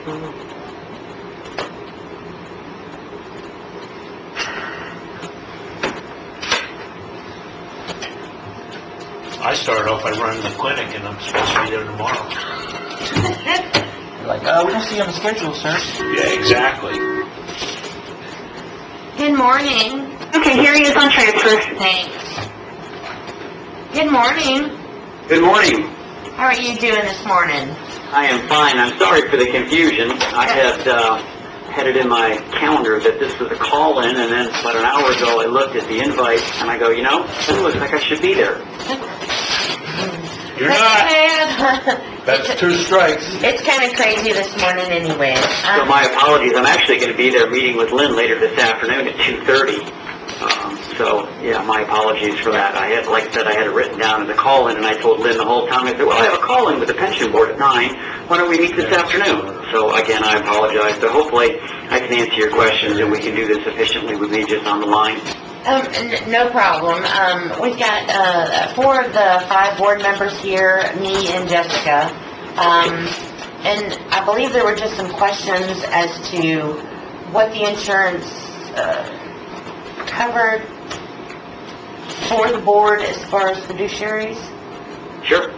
I started off by running the clinic, and I'm supposed to be there tomorrow. You're like, we don't see you on the schedule, sir. Yeah, exactly. Good morning. Okay, here he is on transfer. Thanks. Good morning. Good morning. How are you doing this morning? I am fine. I'm sorry for the confusion. I had it in my calendar that this was a call-in, and then about an hour ago I looked at the invite, and I go, it looks like I should be there. You're not. That's 2 strikes. It's kind of crazy this morning anyway. So my apologies. I'm actually going to be there meeting with Lynn later this afternoon at 2:30. My apologies for that. Like I said, I had it written down as a call-in, and I told Lynn the whole time, I said, well, I have a call-in with the pension board at 9. Why don't we meet this afternoon? So, again, I apologize. So hopefully I can answer your questions, and we can do this efficiently with me just on the line. No problem. We've got 4 of the 5 board members here, me and Jessica. And I believe there were just some questions as to what the insurance covered for the board as far as fiduciaries. Sure.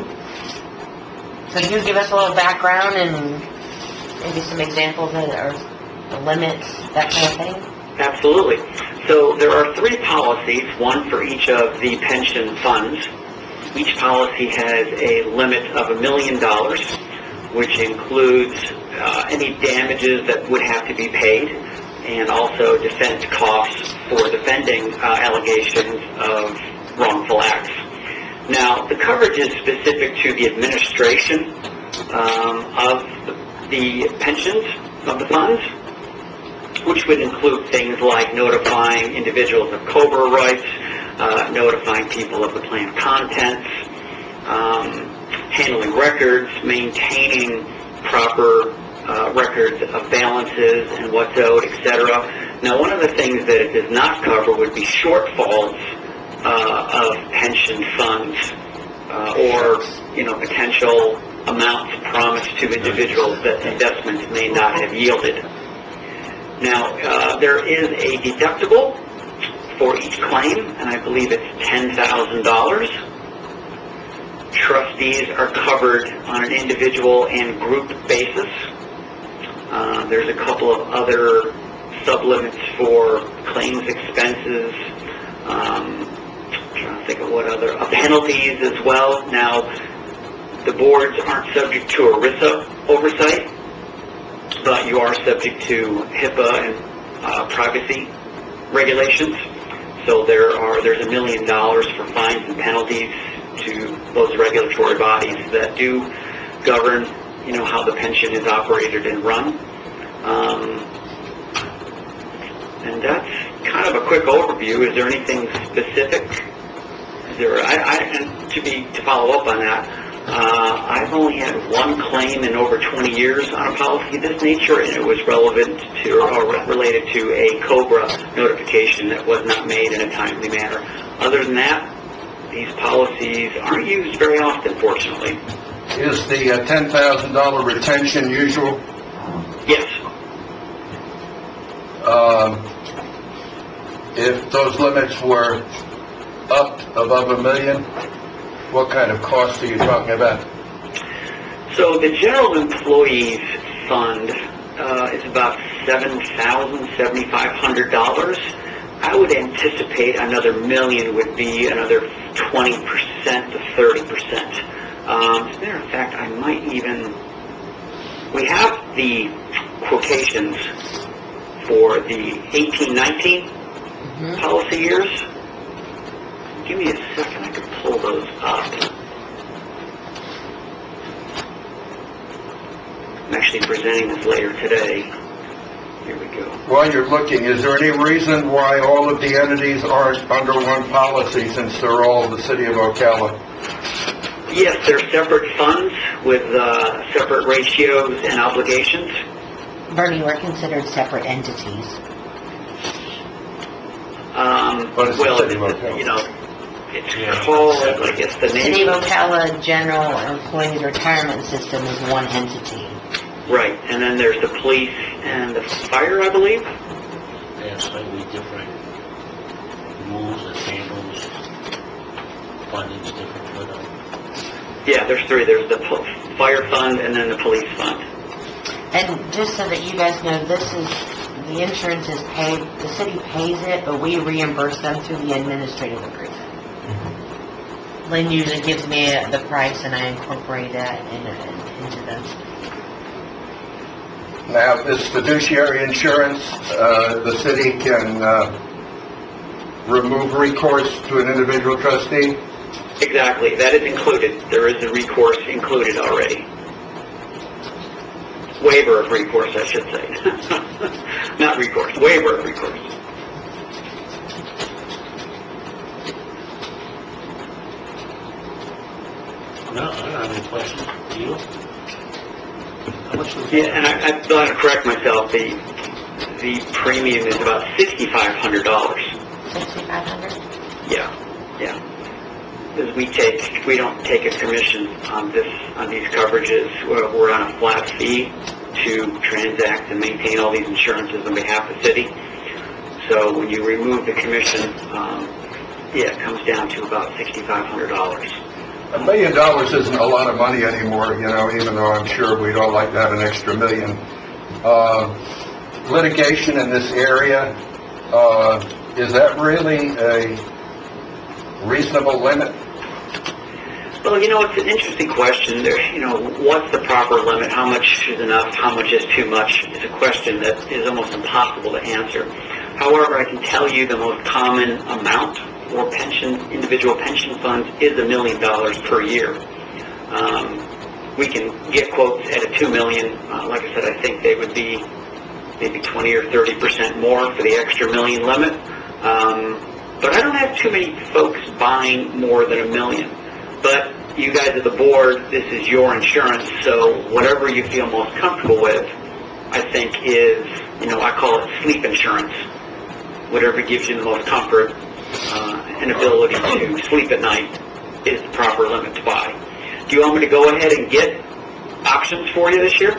So you give us a little background and maybe some examples of or the limits, that kind of thing? Absolutely. So there are 3 policies, one for each of the pension funds. Each policy has a limit of $1 million, which includes any damages that would have to be paid, and also defense costs for defending allegations of wrongful acts. Now, the coverage is specific to the administration of the pensions of the funds, which would include things like notifying individuals of COBRA rights, notifying people of the plan contents, handling records, maintaining proper records of balances and what's owed, etc. Now, one of the things that it does not cover would be shortfalls of pension funds or potential amounts promised to individuals that investments may not have yielded. Now, there is a deductible for each claim, and I believe it's $10,000. Trustees are covered on an individual and group basis. There's a couple of other sublimits for claims expenses. I'm trying to think of what other penalties as well. Now, the boards aren't subject to ERISA oversight, but you are subject to HIPAA and privacy regulations. So there's $1 million for fines and penalties to those regulatory bodies that do govern, how the pension is operated and run. And that's kind of a quick overview. Is there anything specific? To follow up on that, I've only had 1 claim in over 20 years on a policy of this nature, and it was relevant to or related to a COBRA notification that was not made in a timely manner. Other than that, these policies aren't used very often, fortunately. Is the $10,000 retention usual? Yes. If those limits were up above $1 million, what kind of cost are you talking about? So the general employees fund is about $7,500. I would anticipate another $1 million would be another 20% to 30%. As a matter of fact, I might even... We have the quotations for the 18-19 policy years. Give me a second, I can pull those up. I'm actually presenting this later today. Here we go. While you're looking, is there any reason why all of the entities aren't under one policy since they're all the city of Ocala? Yes, they're separate funds with separate ratios and obligations. Bernie, we're considered separate entities. But it's the city of Ocala. It's called, I guess, the name. City of Ocala General Employees Retirement System is one entity. Right, and then there's the police and the fire, I believe. They have slightly different rules and handles, funding's different for them. Yeah, there's three. There's the fire fund and then the police fund. And just so that you guys know, the insurance is paid, the city pays it, but we reimburse them through the administrative agreement. Lynn usually gives me the price and I incorporate that into the... Now, this fiduciary insurance, the city can remove recourse to an individual trustee? Exactly, that is included. There is a recourse included already. Waiver of recourse, I should say. Not recourse, waiver of recourse. No, I don't have any questions. Do you? How much was Yeah, and I've got to correct myself. The premium is about $6,500. 6,500? Yeah. Because we don't take a commission on these coverages. We're on a flat fee to transact and maintain all these insurances on behalf of the city. So when you remove the commission, it comes down to about $6,500. $1 million isn't a lot of money anymore, even though I'm sure we'd all like to have an extra million. Litigation in this area, is that really a reasonable limit? Well, it's an interesting question. What's the proper limit? How much is enough? How much is too much? Is a question that is almost impossible to answer. However, I can tell you the most common amount for individual pension funds is $1 million per year. We can get quotes at a $2 million. Like I said, I think they would be maybe 20 or 30% more for the extra $1 million limit. But I don't have too many folks buying more than $1 million. But you guys at the board, this is your insurance, so whatever you feel most comfortable with, I think is, I call it sleep insurance. Whatever gives you the most comfort and ability to sleep at night is the proper limit to buy. Do you want me to go ahead and get options for you this year?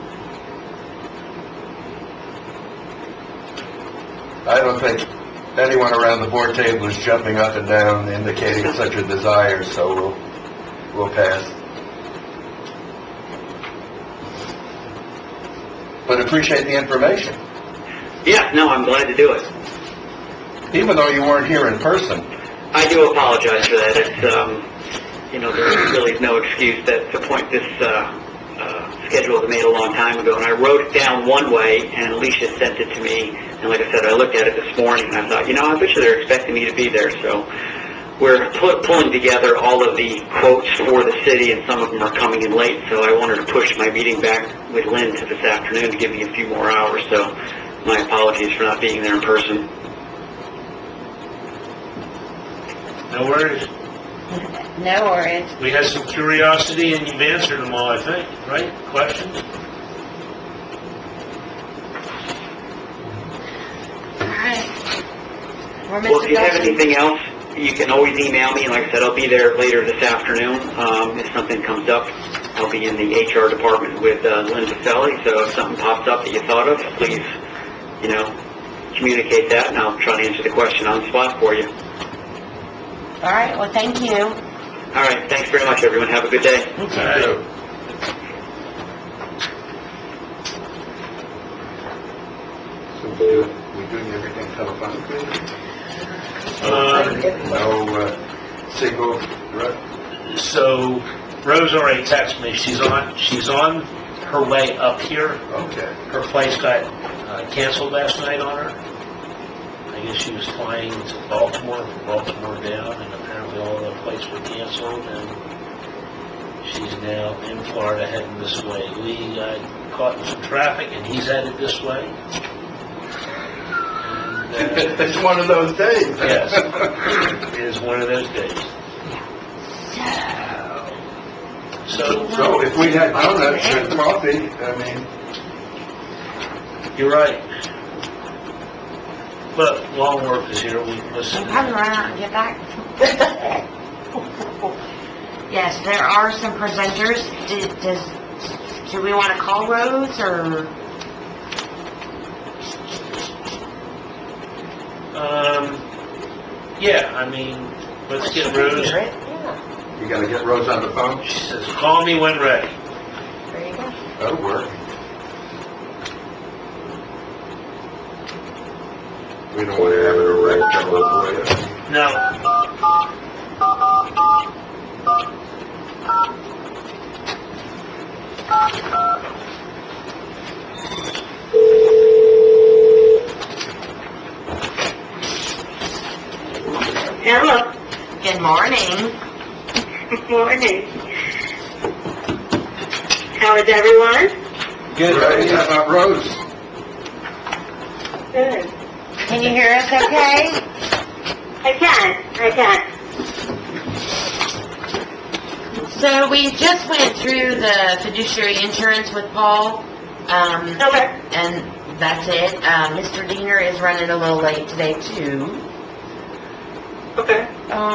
I don't think anyone around the board table is jumping up and down indicating such a desire, so we'll pass. But appreciate the information. Yeah, no, I'm glad to do it. Even though you weren't here in person. I do apologize for that. It's, there really is no excuse that the point this schedule was made a long time ago, and I wrote it down one way, and Alicia sent it to me, and like I said, I looked at it this morning, and I thought, I bet you they're expecting me to be there, so we're pulling together all of the quotes for the city, and some of them are coming in late, so I wanted to push my meeting back with Lynn to this afternoon to give me a few more hours, so my apologies for not being there in person. No worries. No worries. We had some curiosity and you've answered them all, I think, right? Questions? All right. Well, if you have anything else, you can always email me. Like I said, I'll be there later this afternoon. If something comes up, I'll be in the HR department with Lynn Pacelli. So if something pops up that you thought of, please, communicate that, and I'll try to answer the question on the spot for you. All right. Well, thank you. All right. Thanks very much, everyone. Have a good day. You too. Thank you. So we're doing everything telephonically? No single rep? So Rose already texted me. She's on her way up here. Okay. Her flights got canceled last night on her. I guess she was flying to Baltimore, from Baltimore down, and apparently all the flights were canceled, and she's now in Florida heading this way. Lee got caught in some traffic, and he's headed this way. And, It's one of those days. yes, it is one of those days. So if we had donuts and coffee, You're right. But long work is here. We listen. We'll probably run out and get back. Yes, there are some presenters. do we want to call Rose, or? Yeah, I mean, let's get Rose. Yeah, You gotta get Rose on the phone? She says, call me when ready. there you go. That'll work. We don't want to have it erect for you. No. Hello. Good morning. Good morning. How is everyone? Good. Right, how about Rose? Good. Can you hear us okay? I can. So we just went through the fiduciary insurance with Paul, Okay. and that's it. Mr. Diener is running a little late today too. Okay.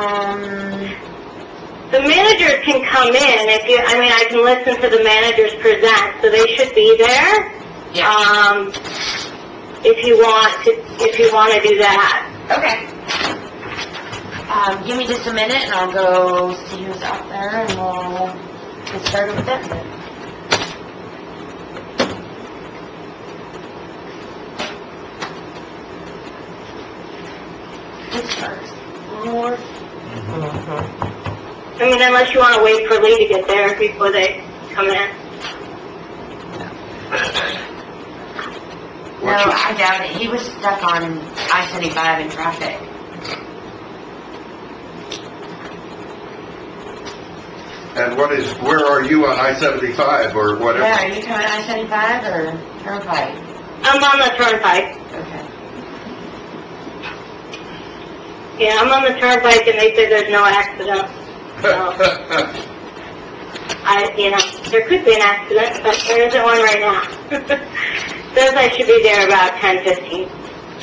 The The managers can come in I can listen to the managers present, so they should be there. Yeah. If you want to do that. Okay. Give me just a minute and I'll go see who's out there and we'll get started with them then. Who's first? More? Unless you want to wait for Lee to get there before they come in. No, I doubt it. He was stuck on I-75 in traffic. And where are you on I-75 or whatever? Yeah, are you coming I-75 or Turnpike? I'm on the turnpike. Okay. Yeah, I'm on the turnpike and they say there's no accident. So, there could be an accident, but there isn't one right now. Says I should be there about 10:15.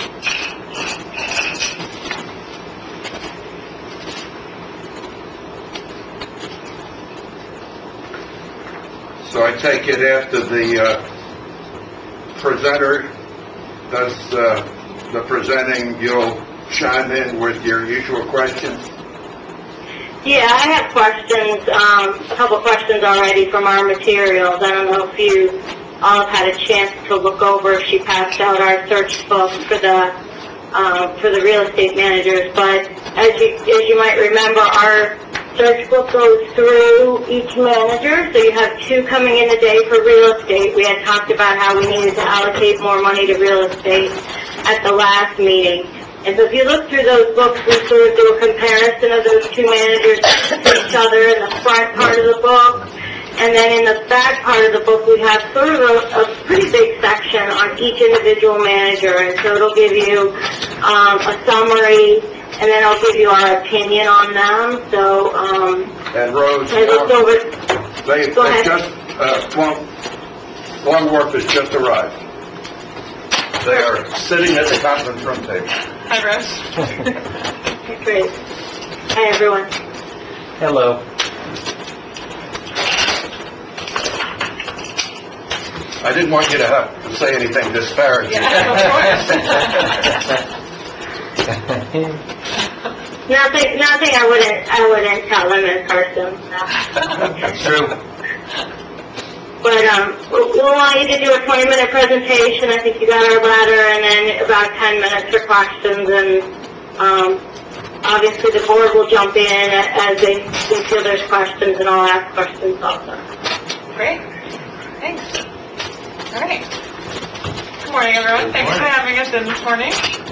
So I take it after the presenter does the presenting, you'll chime in with your usual questions? Yeah, I have questions, a couple questions already from our materials. I don't know if you all have had a chance to look over. She passed out our search book for the real estate managers, but as you might remember, our search book goes through each manager, so you have two coming in a day for real estate. We had talked about how we needed to allocate more money to real estate at the last meeting. And so if you look through those books, we sort of do a comparison of those two managers to each other in the front part of the book. And then in the back part of the book, we have sort of a pretty big section on each individual manager. And so it'll give you a summary, and then I'll give you our opinion on them. So, And Rose, I looked over. they Go ahead. Longworth has just arrived. They are sitting at the conference room table. Hi, Rose. Great. Hi, everyone. Hello. I didn't want you to have to say anything disparaging. Nothing I wouldn't tell them in person. That's true. But we'll want you to do a 20-minute presentation. I think you got our letter, and then about 10 minutes for questions. And obviously the board will jump in as they feel there's questions, and I'll ask questions also. Great. Thanks. All right. Good morning, everyone. Thanks for having us in this morning.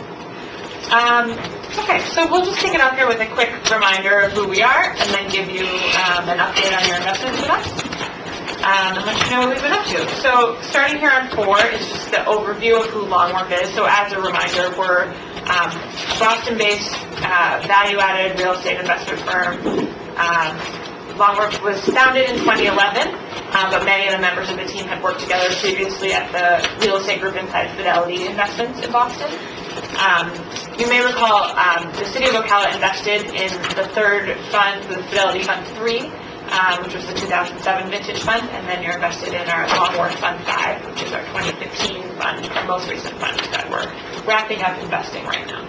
Okay, so we'll just kick it off here with a quick reminder of who we are, and then give you an update on your investments with us, and let you know what we've been up to. So starting here on 4 is just the overview of who Longworth is. So as a reminder, we're Boston-based value-added real estate investment firm. Longworth was founded in 2011, but many of the members of the team had worked together previously at the real estate group inside Fidelity Investments in Boston. You may recall the City of Ocala invested in the third fund, the Fidelity Fund 3, which was the 2007 vintage fund, and then you're invested in our Longworth Fund 5, which is our 2015 fund, our most recent fund that we're wrapping up investing right now.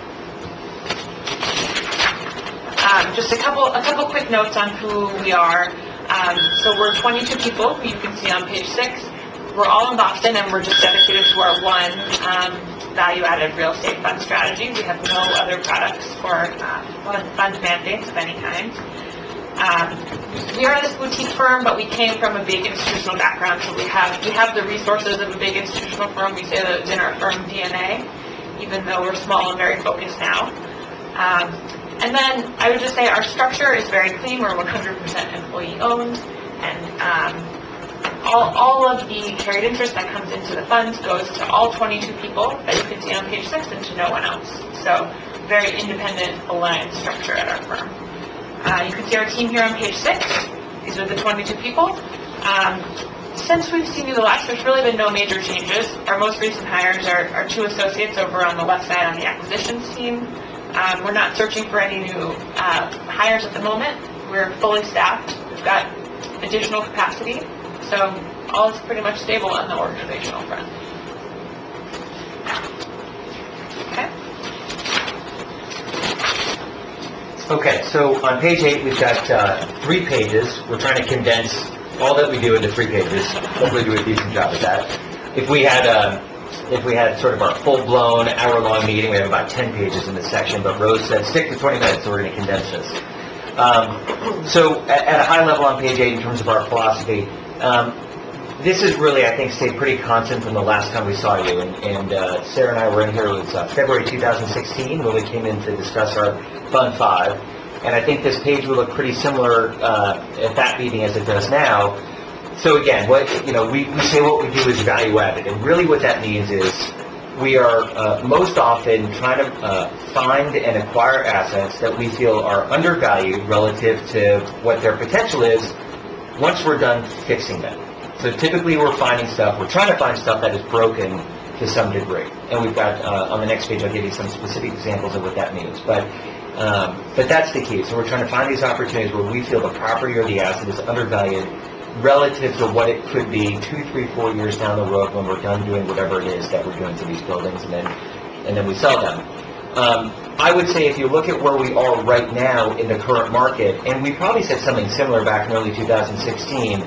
Just a couple quick notes on who we are. So we're 22 people, who you can see on page 6. We're all in Boston, and we're just dedicated to our one value-added real estate fund strategy. We have no other products or fund mandates of any kind. We are this boutique firm, but we came from a big institutional background, so we have the resources of a big institutional firm. We say that it's in our firm DNA, even though we're small and very focused now. And then I would just say our structure is very clean. We're 100% employee-owned, and all of the carried interest that comes into the funds goes to all 22 people that you can see on page 6 and to no one else. So very independent, aligned structure at our firm. You can see our team here on page 6. These are the 22 people. Since we've seen you the last, there's really been no major changes. Our most recent hires are 2 associates over on the left side on the acquisitions team. We're not searching for any new hires at the moment. We're fully staffed. We've got additional capacity. So all is pretty much stable on the organizational front. Okay, so on page 8, we've got 3 pages. We're trying to condense all that we do into 3 pages. Hopefully do a decent job at that. If we had sort of our full-blown hour-long meeting, we have about 10 pages in this section, but Rose said stick to 20 minutes, so we're going to condense this. So at a high level on page 8, in terms of our philosophy, this is really, I think, stayed pretty constant from the last time we saw you. And Sarah and I were in here, it was February 2016 when we came in to discuss our Fund 5. And I think this page will look pretty similar at that meeting as it does now. So again, we say what we do is value added. And really what that means is we are most often trying to find and acquire assets that we feel are undervalued relative to what their potential is once we're done fixing them. So typically we're trying to find stuff that is broken to some degree. And we've got, on the next page, I'll give you some specific examples of what that means. But that's the key. So we're trying to find these opportunities where we feel the property or the asset is undervalued relative to what it could be 2, 3, 4 years down the road when we're done doing whatever it is that we're doing to these buildings, and then we sell them. I would say if you look at where we are right now in the current market, and we probably said something similar back in early 2016,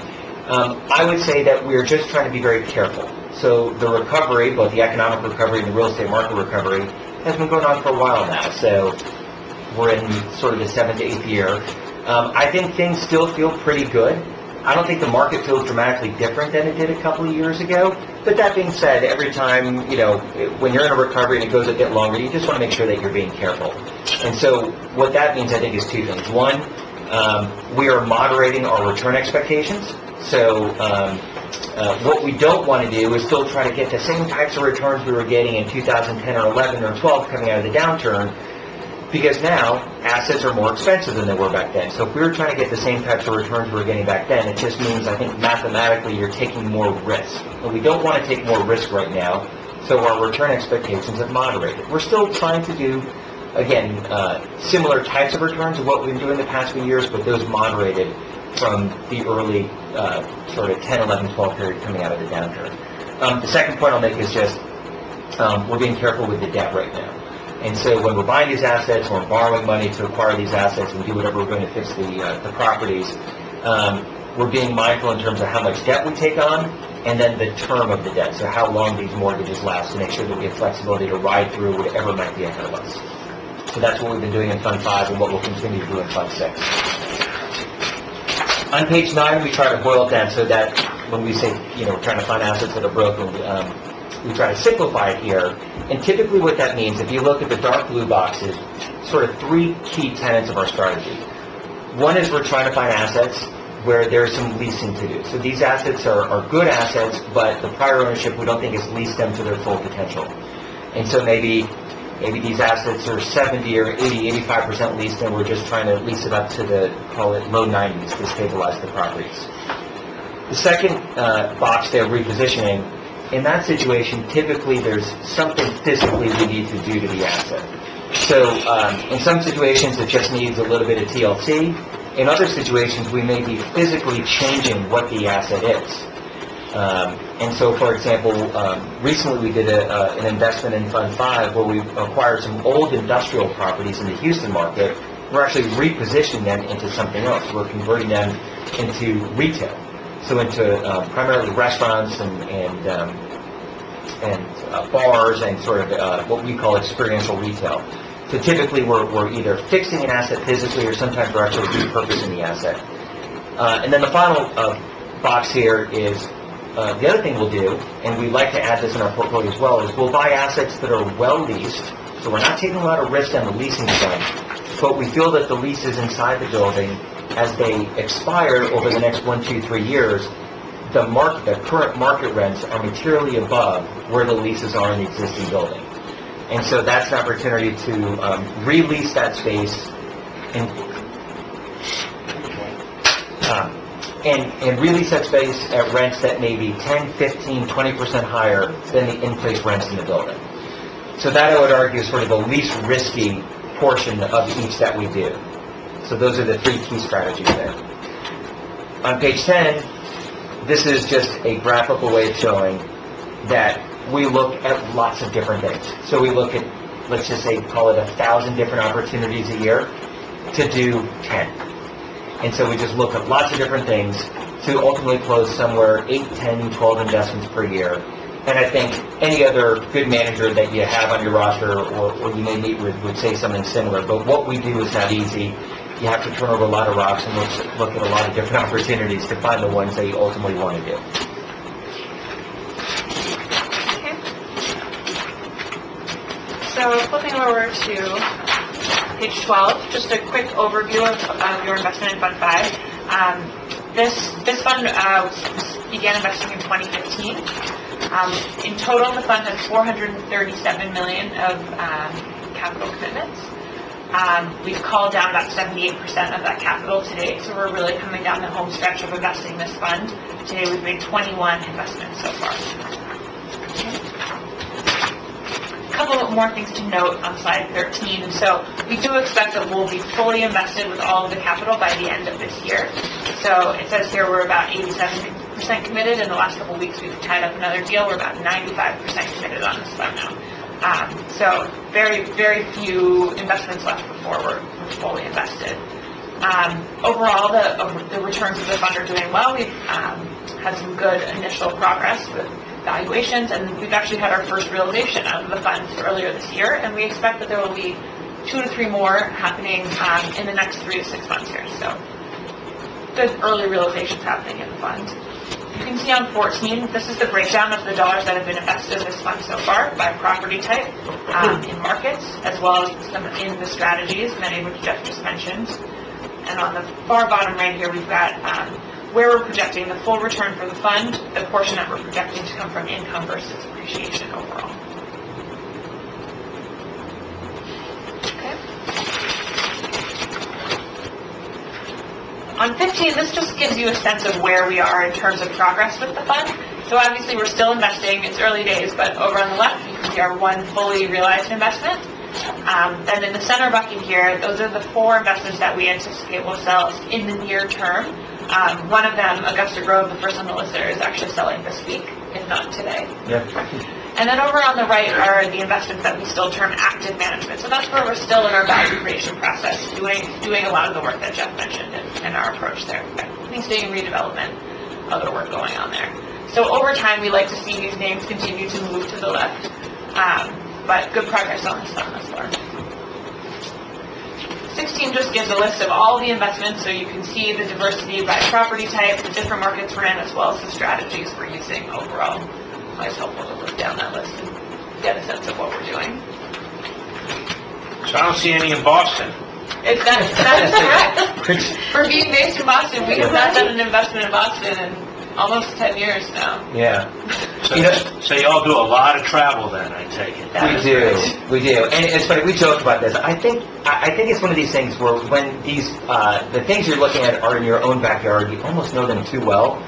I would say that we're just trying to be very careful. So the recovery, both the economic recovery and the real estate market recovery, has been going on for a while now. So we're in sort of the 7th to 8th year. I think things still feel pretty good. I don't think the market feels dramatically different than it did a couple of years ago. But that being said, every time, when you're in a recovery and it goes a bit longer, you just want to make sure that you're being careful. And so what that means, I think, is 2 things. One, we are moderating our return expectations. So what we don't want to do is still try to get the same types of returns we were getting in 2010 or 11 or 12 coming out of the downturn, because now assets are more expensive than they were back then. So if we were trying to get the same types of returns we were getting back then, it just means, I think, mathematically you're taking more risk. And we don't want to take more risk right now, so our return expectations have moderated. We're still trying to do, again, similar types of returns of what we've been doing the past few years, but those moderated from the early sort of 10, 11, 12 period coming out of the downturn. The second point I'll make is just we're being careful with the debt right now. And so when we're buying these assets, or borrowing money to acquire these assets and do whatever we're going to fix the properties, we're being mindful in terms of how much debt we take on, and then the term of the debt, so how long these mortgages last, to make sure that we have flexibility to ride through whatever might be ahead of us. So that's what we've been doing in Fund 5 and what we'll continue to do in Fund 6. On page 9, we try to boil it down so that when we say, trying to find assets that are broken, we try to simplify it here. And typically what that means, if you look at the dark blue boxes, sort of 3 key tenets of our strategy. One is we're trying to find assets where there's some leasing to do. So these assets are good assets, but the prior ownership, we don't think has leased them to their full potential. And so maybe these assets are 70 or 80, 85% leased, and we're just trying to lease it up to call it low 90s to stabilize the properties. The second box there, repositioning, in that situation, typically there's something physically we need to do to the asset. So in some situations, it just needs a little bit of TLC. In other situations, we may be physically changing what the asset is. And so, for example, recently we did an investment in Fund 5 where we acquired some old industrial properties in the Houston market. We're actually repositioning them into something else. We're converting them into retail, so into primarily restaurants and bars and sort of what we call experiential retail. So typically we're either fixing an asset physically or sometimes we're actually repurposing the asset. And then the final box here is the other thing we'll do, and we like to add this in our portfolio as well, is we'll buy assets that are well leased. So we're not taking a lot of risk on the leasing front, but we feel that the leases inside the building, as they expire over the next 1, 2, 3 years, the current market rents are materially above where the leases are in the existing building. And so that's an opportunity to release that space and release that space at rents that may be 10, 15, 20% higher than the in-place rents in the building. So that, I would argue, is sort of the least risky portion of each that we do. So those are the 3 key strategies there. On page 10, this is just a graphical way of showing that we look at lots of different things. So we look at, let's just say, call it 1,000 different opportunities a year to do 10. And so we just look at lots of different things to ultimately close somewhere 8, 10, 12 investments per year. And I think any other good manager that you have on your roster or you may meet with would say something similar. But what we do is not easy. You have to turn over a lot of rocks and look at a lot of different opportunities to find the ones that you ultimately want to do. Okay. So flipping over to page 12, just a quick overview of your investment in Fund 5. This fund began investing in 2015. In total, the fund has $437 million of capital commitments. We've called down about 78% of that capital today, so we're really coming down the home stretch of investing this fund. Today we've made 21 investments so far. A couple more things to note on slide 13. So we do expect that we'll be fully invested with all of the capital by the end of this year. So it says here we're about 87% committed. In the last couple of weeks we've tied up another deal. We're about 95% committed on this fund now. So very, very few investments left before we're fully invested. Overall, the returns of the fund are doing well. We've had some good initial progress with valuations, and we've actually had our first realization out of the funds earlier this year, and we expect that there will be 2 to 3 more happening in the next 3 to 6 months here. So good early realizations happening in the fund. You can see on 14, this is the breakdown of the dollars that have been invested in this fund so far by property type, in markets, as well as some in the strategies, many of which Jeff just mentioned. And on the far bottom right here, we've got where we're projecting the full return for the fund, the portion that we're projecting to come from income versus appreciation overall. Okay. On 15, this just gives you a sense of where we are in terms of progress with the fund. So obviously we're still investing, it's early days, but over on the left you can see our 1 fully realized investment. Then in the center bucket here, those are the 4 investments that we anticipate will sell in the near term. One of them, Augusta Grove, the first on the list there, is actually selling this week, if not today. Yeah. And then over on the right are the investments that we still term active management. So that's where we're still in our value creation process, doing a lot of the work that Jeff mentioned in our approach there. Leasing, redevelopment, other work going on there. So over time, we like to see these names continue to move to the left. But good progress on this fund thus far. 16 just gives a list of all the investments, so you can see the diversity by property type, the different markets we're in, as well as the strategies we're using overall. Always helpful to look down that list and get a sense of what we're doing. So I don't see any in Boston. That is correct. For being based in Boston, we have not done an investment in Boston in almost 10 years now. Yeah. So y'all do a lot of travel then, I take it. We do. And it's funny, we joke about this. I think it's one of these things where when the things you're looking at are in your own backyard, you almost know them too well.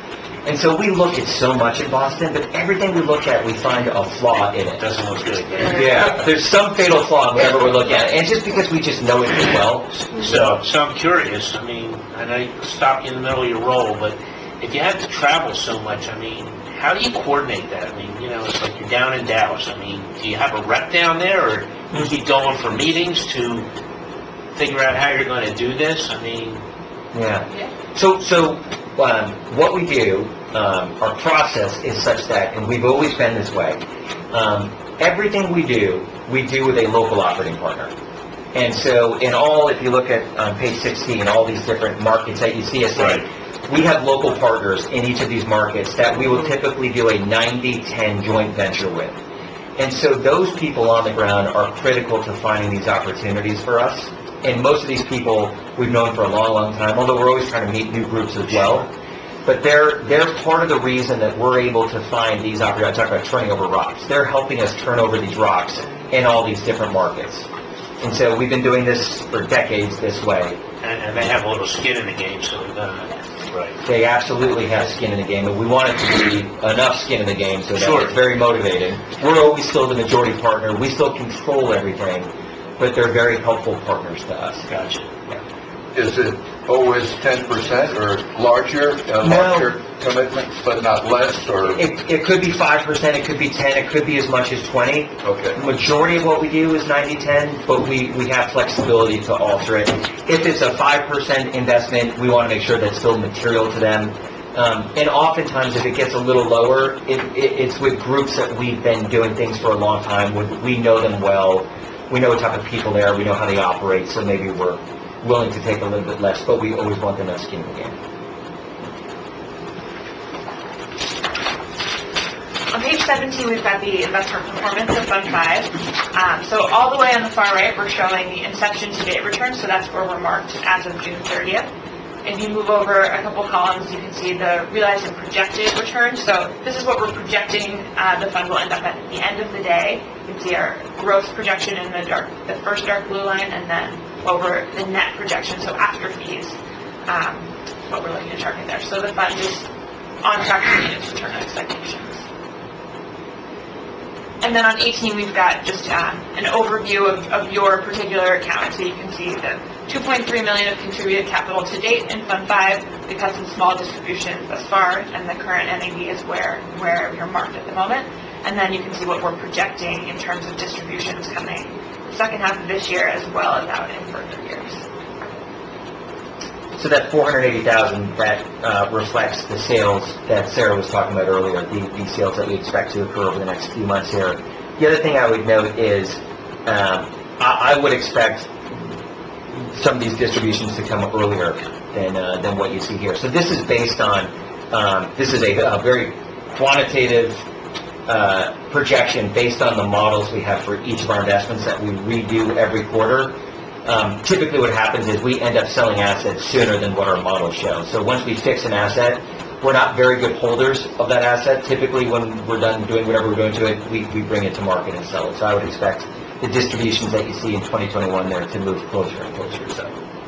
And so we look at so much in Boston, but everything we look at, we find a flaw in it. Doesn't look good. Yeah, there's some fatal flaw in whatever we're looking at, and just because we just know it too well. So I'm curious, I mean, I know you stop you in the middle of your role, but if you have to travel so much, I mean, how do you coordinate that? I mean, you know, it's like you're down in Dallas. I mean, do you have a rep down there, or you keep going for meetings to figure out how you're going to do this? I mean... Yeah. So what we do, our process is such that, and we've always been this way, everything we do with a local operating partner. And so if you look at page 16, all these different markets that you see us in, we have local partners in each of these markets that we will typically do a 90-10 joint venture with. And so those people on the ground are critical to finding these opportunities for us. And most of these people we've known for a long, long time, although we're always trying to meet new groups as well. But they're part of the reason that we're able to find these opportunities. I talk about turning over rocks. They're helping us turn over these rocks in all these different markets. And so we've been doing this for decades this way. And they have a little skin in the game, so right. They absolutely have skin in the game, and we want it to be enough skin in the game so that it's very motivating. We're always still the majority partner. We still control everything, but they're very helpful partners to us. Gotcha. Yeah. Is it always 10% or larger commitments, but not less, or? It could be 5%, it could be 10, it could be as much as 20. Okay. The majority of what we do is 90-10, but we have flexibility to alter it. If it's a 5% investment, we want to make sure that's still material to them. And oftentimes, if it gets a little lower, it's with groups that we've been doing things for a long time. We know them well. We know what type of people they are. We know how they operate, so maybe we're willing to take a little bit less, but we always want them to skin in the game. On page 17, we've got the investment performance of Fund 5. So all the way on the far right, we're showing the inception to date return, so that's where we're marked as of June 30th. If you move over a couple columns, you can see the realized and projected return. So this is what we're projecting the fund will end up at the end of the day. You can see our gross projection in the first dark blue line, and then over the net projection, so after fees, what we're looking to target there. So the fund is on track to meet its return expectations. And then on 18, we've got just an overview of your particular account. So you can see the $2.3 million of contributed capital to date in Fund 5. We've had some small distributions thus far, and the current NAV is where you're marked at the moment. And then you can see what we're projecting in terms of distributions coming the second half of this year as well as out in further years. So that $480,000, that reflects the sales that Sarah was talking about earlier, the sales that we expect to occur over the next few months here. The other thing I would note is I would expect some of these distributions to come earlier than what you see here. So this is based on, this is a very quantitative projection based on the models we have for each of our investments that we redo every quarter. Typically what happens is we end up selling assets sooner than what our models show. So once we fix an asset, we're not very good holders of that asset. Typically when we're done doing whatever we're doing to it, we bring it to market and sell it. So I would expect the distributions that you see in 2021 there to move closer and closer. So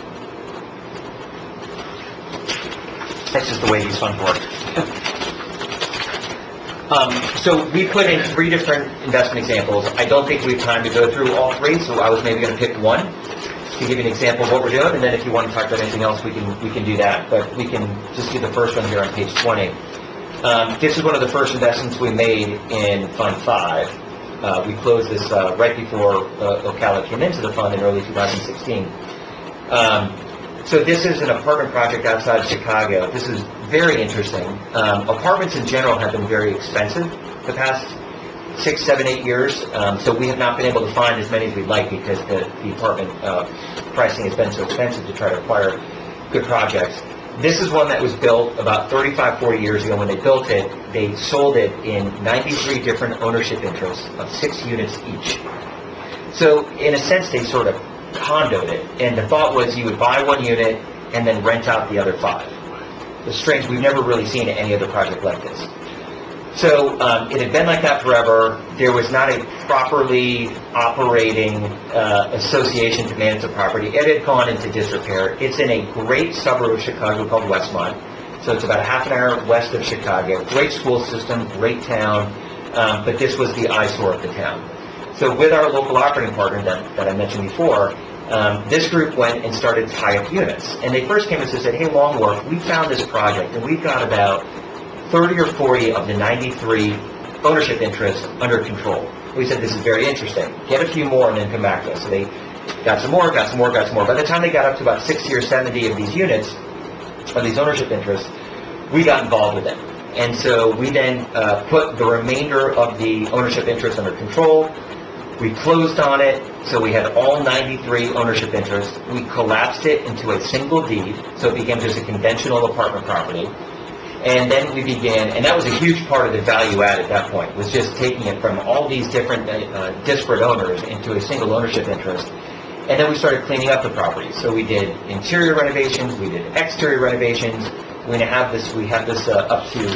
that's just the way these funds work. So we put in 3 different investment examples. I don't think we have time to go through all 3, so I was maybe going to pick one to give you an example of what we're doing, and then if you want to talk about anything else, we can do that. But we can just do the first one here on page 20. This is one of the first investments we made in Fund 5. We closed this right before Ocala came into the fund in early 2016. So this is an apartment project outside of Chicago. This is very interesting. Apartments in general have been very expensive the past 6, 7, 8 years. So we have not been able to find as many as we'd like because the apartment pricing has been so expensive to try to acquire good projects. This is one that was built about 35, 40 years ago. When they built it, they sold it in 93 different ownership interests of 6 units each. So in a sense, they sort of condoed it, and the thought was you would buy 1 unit and then rent out the other 5. It's strange, we've never really seen any other project like this. So it had been like that forever. There was not a properly operating association to manage the property. It had gone into disrepair. It's in a great suburb of Chicago called Westmont. So it's about a half an hour west of Chicago. Great school system, great town, but this was the eyesore of the town. So with our local operating partner that I mentioned before, this group went and started to tie up units. And they first came to us and said, hey, Long Wharf, we found this project, and we've got about 30 or 40 of the 93 ownership interests under control. We said, this is very interesting. Get a few more and then come back to us. So they got some more. By the time they got up to about 60 or 70 of these units, of these ownership interests, we got involved with it. And so we then put the remainder of the ownership interests under control. We closed on it, so we had all 93 ownership interests. We collapsed it into a single deed, so it became just a conventional apartment property. And then we began, and that was a huge part of the value add at that point, was just taking it from all these different disparate owners into a single ownership interest. And then we started cleaning up the property. So we did interior renovations, we did exterior renovations. We have this up to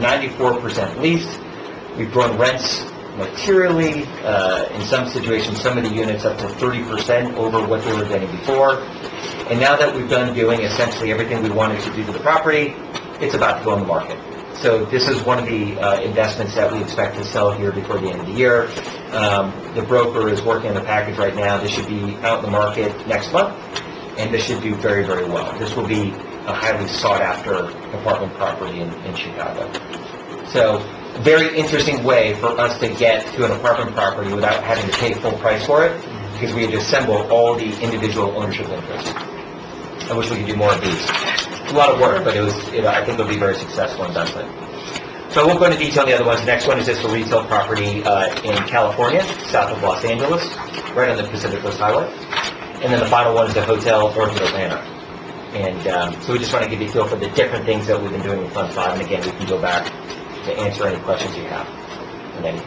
94% leased. We've grown rents materially, in some situations, some of the units up to 30% over what they were getting before. And now that we've done doing essentially everything we wanted to do to the property, it's about to go on the market. So this is one of the investments that we expect to sell here before the end of the year. The broker is working on the package right now. This should be out in the market next month, and this should do very, very well. This will be a highly sought-after apartment property in Chicago. So, very interesting way for us to get to an apartment property without having to pay full price for it, because we had to assemble all the individual ownership interests. I wish we could do more of these. It's a lot of work, but I think it'll be a very successful investment. So I won't go into detail on the other ones. The next one is just a retail property in California, south of Los Angeles, right on the Pacific Coast Highway. And then the final one is a hotel north of Atlanta. And so we just want to give you a feel for the different things that we've been doing in Fund 5. And again, we can go back to answer any questions you have. And then,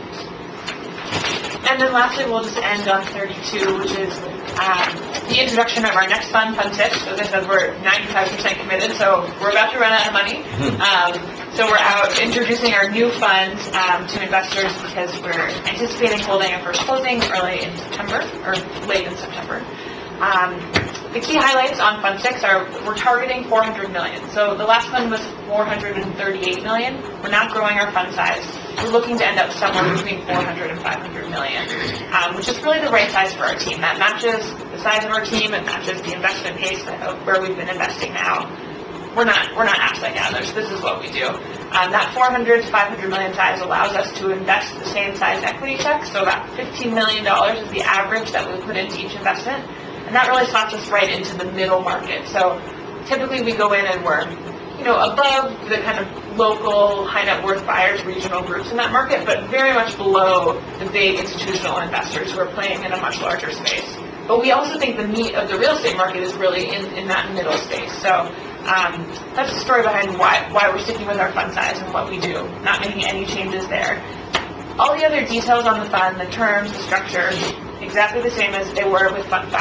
And then lastly, we'll just end on 32, which is the introduction of our next fund, Fund 6. As I said, we're 95% committed, so we're about to run out of money. So we're out introducing our new fund to investors because we're anticipating holding our first closing early in September, or late in September. The key highlights on Fund 6 are we're targeting $400 million. So the last fund was $438 million. We're not growing our fund size. We're looking to end up somewhere between $400 and $500 million, which is really the right size for our team. That matches the size of our team. It matches the investment pace of where we've been investing now. We're not asset gatherers. This is what we do. That $400 to $500 million size allows us to invest the same size equity check. So about $15 million is the average that we put into each investment. And that really slots us right into the middle market. So typically we go in and we're, above the kind of local high net worth buyers, regional groups in that market, but very much below the big institutional investors who are playing in a much larger space. But we also think the meat of the real estate market is really in that middle space. So that's the story behind why we're sticking with our fund size and what we do, not making any changes there. All the other details on the fund, the terms, the structure, exactly the same as they were with Fund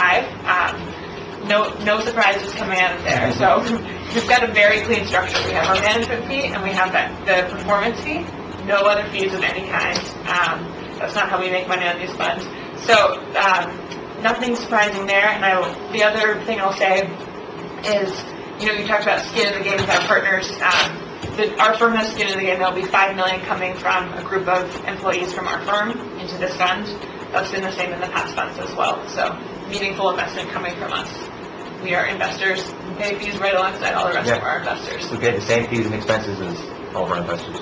5. No surprises coming out of there. So we've got a very clean structure. We have our management fee and we have the performance fee. No other fees of any kind. That's not how we make money on these funds. So nothing surprising there. And the other thing I'll say is, you talked about skin in the game with our partners. Our firm has skin in the game. There'll be $5 million coming from a group of employees from our firm into this fund. That's been the same in the past funds as well. So meaningful investment coming from us. We are investors. We pay fees right alongside all the rest of our investors. We pay the same fees and expenses as all of our investors.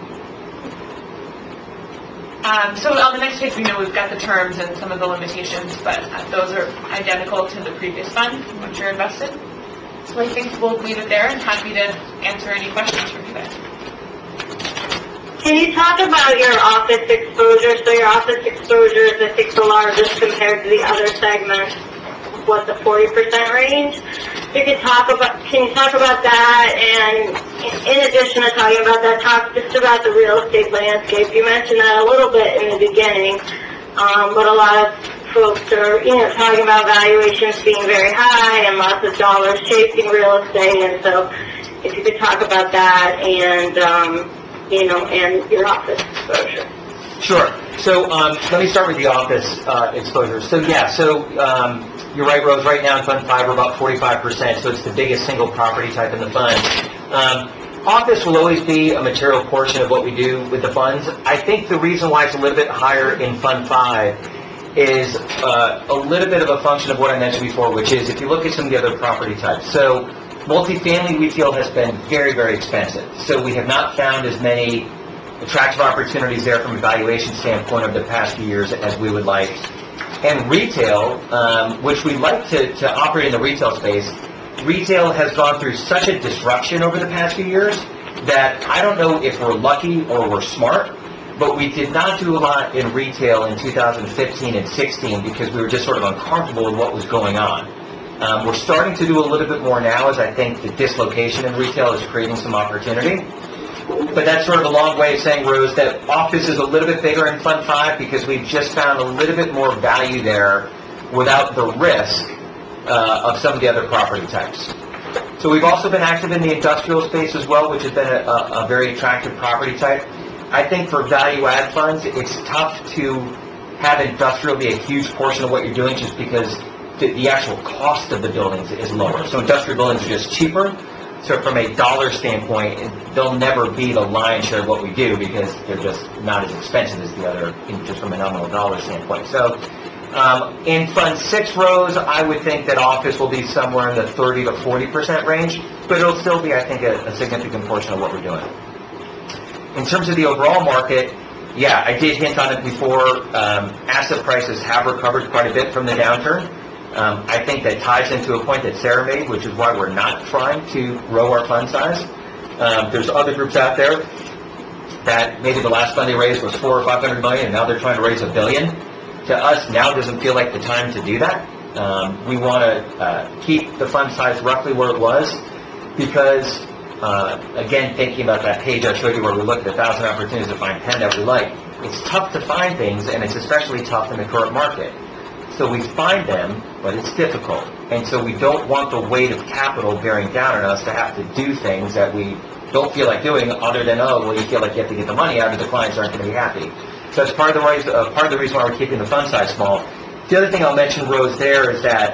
So on the next page, we know we've got the terms and some of the limitations, but those are identical to the previous fund once you're invested. So I think we'll leave it there and happy to answer any questions from you guys. Can you talk about your office exposure? So your office exposure is, I think, the largest compared to the other segments. What, the 40% range? Can you talk about that? And in addition to talking about that, talk just about the real estate landscape. You mentioned that a little bit in the beginning, but a lot of folks are, talking about valuations being very high and lots of dollars chasing real estate. And so, if you could talk about that and and your office exposure. Sure. So let me start with the office exposure. So you're right, Rose. Right now in Fund 5 we're about 45%, so it's the biggest single property type in the fund. Office will always be a material portion of what we do with the funds. I think the reason why it's a little bit higher in Fund 5 is a little bit of a function of what I mentioned before, which is if you look at some of the other property types. So multifamily, we feel, has been very, very expensive. So we have not found as many attractive opportunities there from a valuation standpoint over the past few years as we would like. And retail, which we like to operate in the retail space, retail has gone through such a disruption over the past few years that I don't know if we're lucky or we're smart, but we did not do a lot in retail in 2015 and 16 because we were just sort of uncomfortable with what was going on. We're starting to do a little bit more now as I think the dislocation in retail is creating some opportunity. But that's sort of a long way of saying, Rose, that office is a little bit bigger in Fund 5 because we've just found a little bit more value there without the risk of some of the other property types. So we've also been active in the industrial space as well, which has been a very attractive property type. I think for value-add funds, it's tough to have industrial be a huge portion of what you're doing just because the actual cost of the buildings is lower. So industrial buildings are just cheaper. So from a dollar standpoint, they'll never be the lion's share of what we do because they're just not as expensive as the other, just from a nominal dollar standpoint. So in Fund 6, Rose, I would think that office will be somewhere in the 30 to 40% range, but it'll still be, I think, a significant portion of what we're doing. In terms of the overall market, yeah, I did hint on it before. Asset prices have recovered quite a bit from the downturn. I think that ties into a point that Sarah made, which is why we're not trying to grow our fund size. There's other groups out there that maybe the last fund they raised was $400 or $500 million, and now they're trying to raise $1 billion. To us, now doesn't feel like the time to do that. We want to keep the fund size roughly where it was because, again, thinking about that page I showed you where we looked at 1,000 opportunities to find 10 that we like, it's tough to find things, and it's especially tough in the current market. So we find them, but it's difficult. And so we don't want the weight of capital bearing down on us to have to do things that we don't feel like doing other than, oh, well, you feel like you have to get the money out and the clients aren't going to be happy. So that's part of the reason why we're keeping the fund size small. The other thing I'll mention, Rose, there is that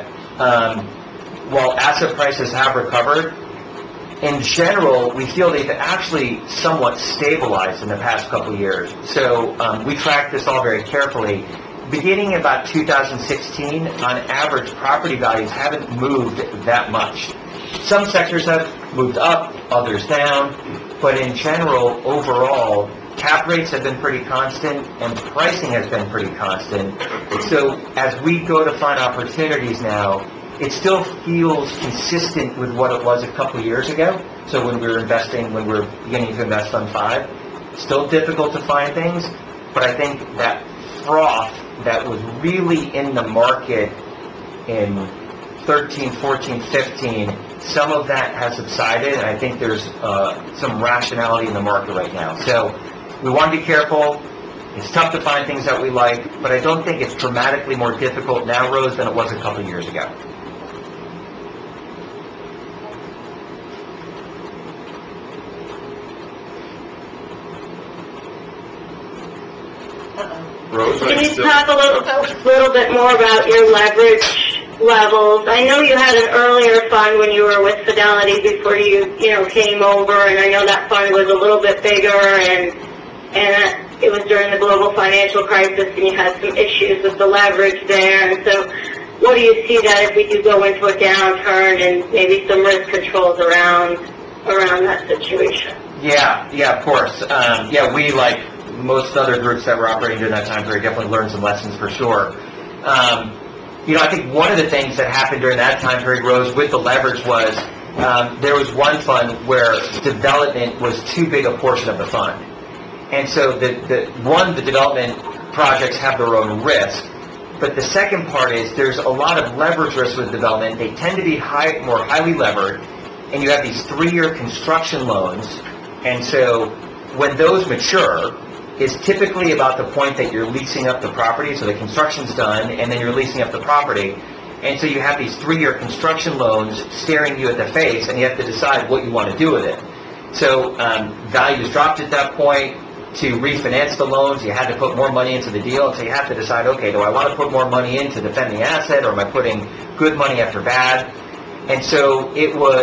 while asset prices have recovered, in general, we feel they've actually somewhat stabilized in the past couple of years. So we track this all very carefully. Beginning about 2016, on average, property values haven't moved that much. Some sectors have moved up, others down, but in general, overall, cap rates have been pretty constant and pricing has been pretty constant. So as we go to find opportunities now, it still feels consistent with what it was a couple years ago. So when we were beginning to invest Fund 5, still difficult to find things, but I think that froth that was really in the market in 13, 14, 15, some of that has subsided, and I think there's some rationality in the market right now. So we want to be careful. It's tough to find things that we like, but I don't think it's dramatically more difficult now, Rose, than it was a couple years ago. Rose, Can you talk a little bit more about your leverage levels? I know you had an earlier fund when you were with Fidelity before you came over, and I know that fund was a little bit bigger, and it was during the global financial crisis, and you had some issues with the leverage there. And so, what do you see that if we do go into a downturn and maybe some risk controls around that situation? Yeah, of course. We, like most other groups that were operating during that time period, definitely learned some lessons for sure. I think one of the things that happened during that time period, Rose, with the leverage was there was one fund where development was too big a portion of the fund. And so the development projects have their own risk. But the second part is there's a lot of leverage risk with development. They tend to be more highly levered, and you have these 3-year construction loans. And so when those mature, is typically about the point that you're leasing up the property, so the construction's done, and then you're leasing up the property. And so you have these 3-year construction loans staring you at the face, and you have to decide what you want to do with it. So values dropped at that point. To refinance the loans, you had to put more money into the deal, and so you have to decide, okay, do I want to put more money in to defend the asset, or am I putting good money after bad? And so it was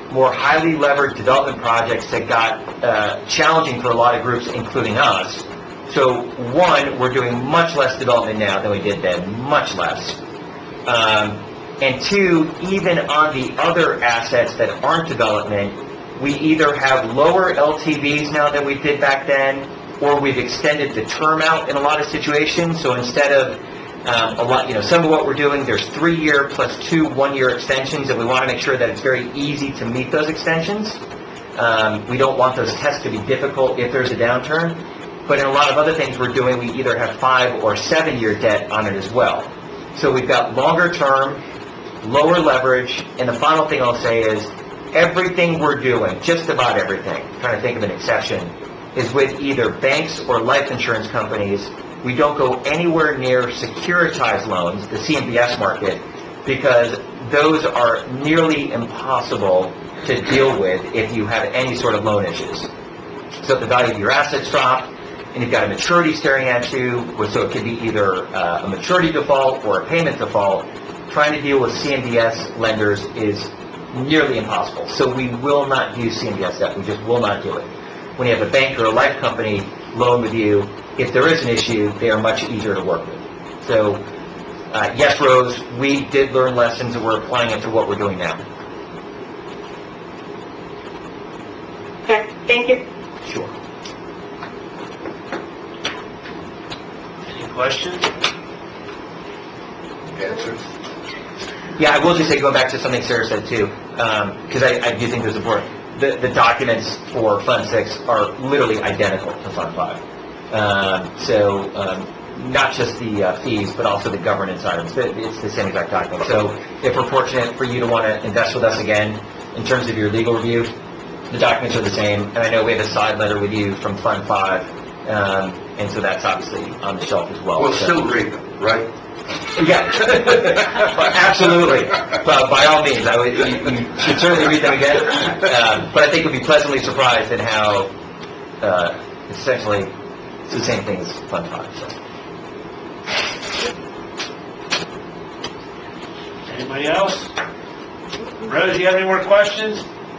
more highly leveraged development projects that got challenging for a lot of groups, including us. So one, we're doing much less development now than we did then, much less. And two, even on the other assets that aren't development, we either have lower LTVs now than we did back then, or we've extended the term out in a lot of situations. So instead of some of what we're doing, there's 3-year plus 2 1-year extensions, and we want to make sure that it's very easy to meet those extensions. We don't want those tests to be difficult if there's a downturn. But in a lot of other things we're doing, we either have 5 or 7-year debt on it as well. So we've got longer term, lower leverage, and the final thing I'll say is everything we're doing, just about everything, I'm trying to think of an exception, is with either banks or life insurance companies. We don't go anywhere near securitized loans, the CMBS market, because those are nearly impossible to deal with if you have any sort of loan issues. So if the value of your assets drop, and you've got a maturity staring at you, so it could be either a maturity default or a payment default, trying to deal with CMBS lenders is nearly impossible. So we will not use CMBS debt. We just will not do it. When you have a bank or a life company loan with you, if there is an issue, they are much easier to work with. So, yes, Rose, we did learn lessons and we're applying it to what we're doing now. Okay, thank you. Sure. Any questions? Answers? Yeah, I will just say, going back to something Sarah said too, because I do think this is important. The documents for Fund 6 are literally identical to Fund 5. Not just the fees, but also the governance items. It's the same exact document. So if we're fortunate for you to want to invest with us again, in terms of your legal review, the documents are the same. And I know we have a side letter with you from Fund 5, and so that's obviously on the shelf as well. We'll So- still read them, right? Yeah, absolutely. But by all means, you should certainly read them again. But I think you'll be pleasantly surprised at how essentially it's the same thing as Fund 5. So. Anybody else? Rose, you have any more questions?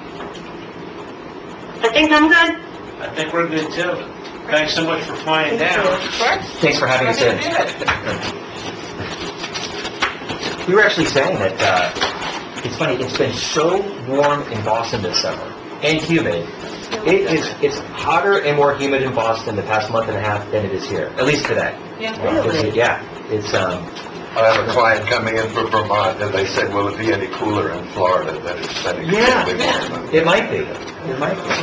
I think I'm good. I think we're good too. Thanks so much for flying down. Of course. Thanks for having us in. We were actually saying that it's funny. It's been so warm in Boston this summer and humid. It's hotter and more humid in Boston the past month and a half than it is here, at least today. Yeah. Yeah, it's I have a client coming in from Vermont, and they said, will it be any cooler in Florida than it's been in Cleveland? it might be. It might be.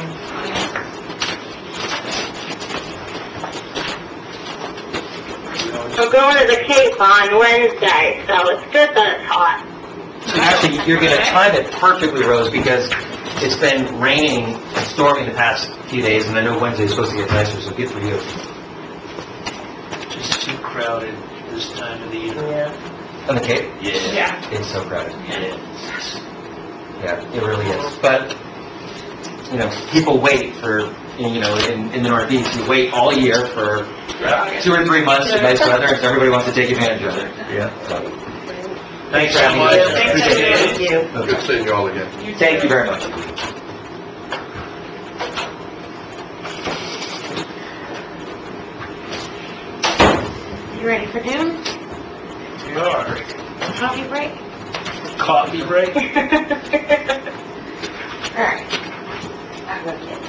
We're going to the Cape on Wednesday, so it's good that it's hot. Actually, you're going to time it perfectly, Rose, because it's been raining and storming the past few days, and I know Wednesday's supposed to get nicer, so good for you. Just too crowded this time of the year. Yeah. On the Cape? Yeah. It's so crowded. Yeah. Yeah, it really is. But, people wait for, in the Northeast, you wait all year for 2 or 3 months of nice weather, and everybody wants to take advantage of it. Yeah. So, Thanks for so having much. me. Appreciate it. Thank you. Good seeing you all again. Thank you very much. You ready for Doom? We are. Coffee break? Coffee break? All right. I'll go kids.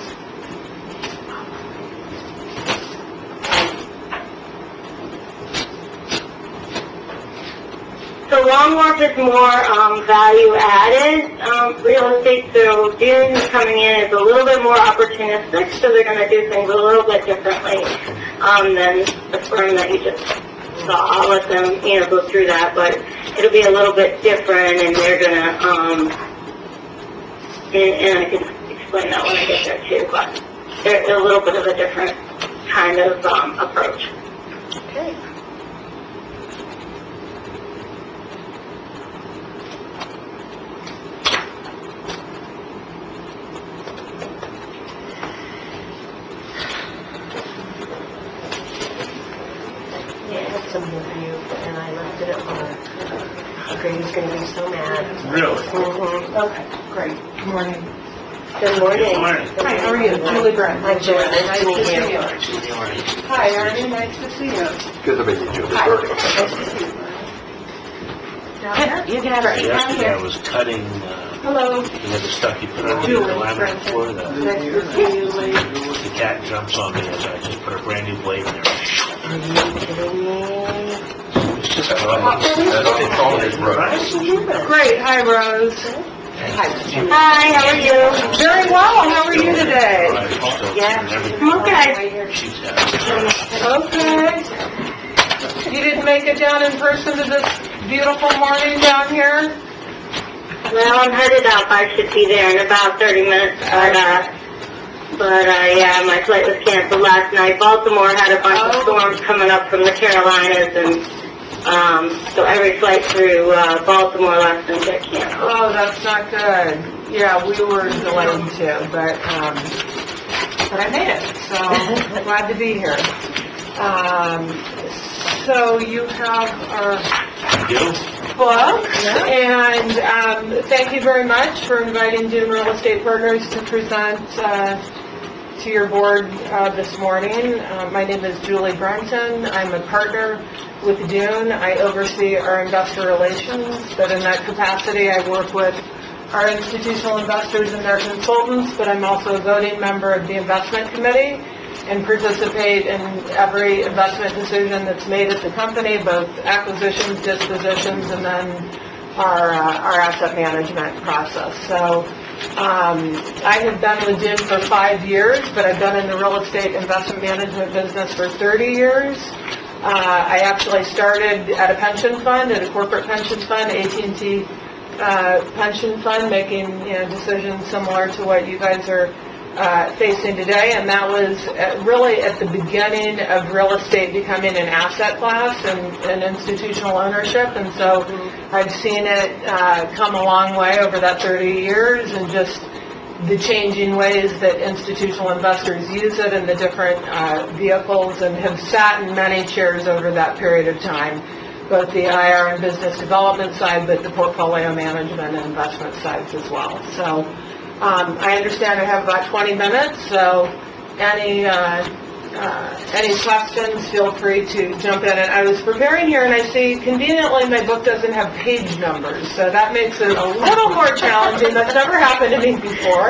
So Long Wharf is more value added real estate, so Dune's coming in is a little bit more opportunistic, so they're going to do things a little bit differently than the firm that you just saw. I'll let them go through that, but it'll be a little bit different, and they're going to, and I can explain that when I get there too, but they're a little bit of a different kind of approach. Okay. I had some review, and I left it at home. Grady's gonna be so mad. Really? Mm-hmm. Okay, great. Good morning. Good morning. Hi, how are you? Julie Brown. Hi, Julie. Nice to meet you. Hi, Ernie, nice to see you. Good to meet you, Julie. Hi. Very Nice good. to see you. Down here? You can have a seat down Yesterday I here. was cutting, Hello. you know, the stuff you put on the Julie, laminate floor, Nice the to see you, lady. cat jumps on me as I just put a brand new blade in there. Are you kidding me? It's just It's all his brothers. Great, hi, Rose. Hi, how are you? Very well, how are you today? I'm okay. She's got Okay. You didn't make it down in person to this beautiful morning down here? Well, I'm headed up. I should be there in about 30 minutes, but yeah, my flight was canceled last night. Baltimore had a bunch of storms coming up from the Carolinas, and so every flight through Baltimore last night got canceled. Oh, that's not good. Yeah, we were delayed too, but I made it, so glad to be here. So you have our book, and thank you very much for inviting Dune Real Estate Partners to present to your board this morning. My name is Julie Brunson. I'm a partner with Dune. I oversee our investor relations, but in that capacity I work with our institutional investors and their consultants, but I'm also a voting member of the investment committee and participate in every investment decision that's made at the company, both acquisitions, dispositions, and then our asset management process. So I have been with Dune for 5 years, but I've been in the real estate investment management business for 30 years. I actually started at a pension fund, at a corporate pension fund, AT&T pension fund, making decisions similar to what you guys are facing today, and that was really at the beginning of real estate becoming an asset class and institutional ownership, and so I've seen it come a long way over that 30 years, and just the changing ways that institutional investors use it and the different vehicles, and have sat in many chairs over that period of time, both the IR and business development side, but the portfolio management and investment sides as well. So I understand I have about 20 minutes, so any questions, feel free to jump in. And I was preparing here, and I see conveniently my book doesn't have page numbers, so that makes it a little more challenging. That's never happened to me before.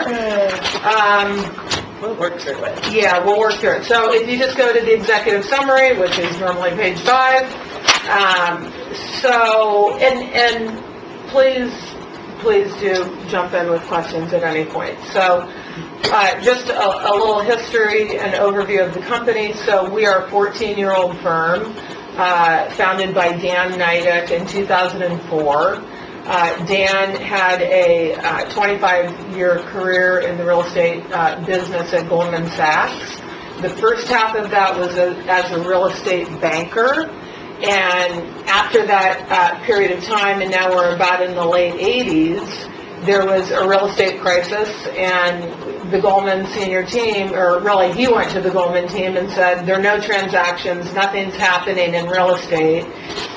We'll work through it. Yeah, we'll work through it. So if you just go to the executive summary, which is normally page 5, and please do jump in with questions at any point. So just a little history and overview of the company. So we are a 14-year-old firm founded by Dan Neidick in 2004. Dan had a 25-year career in the real estate business at Goldman Sachs. The first half of that was as a real estate banker. And after that period of time, and now we're about in the late 80s, there was a real estate crisis, and the Goldman senior team, or really he went to the Goldman team and said, there are no transactions, nothing's happening in real estate,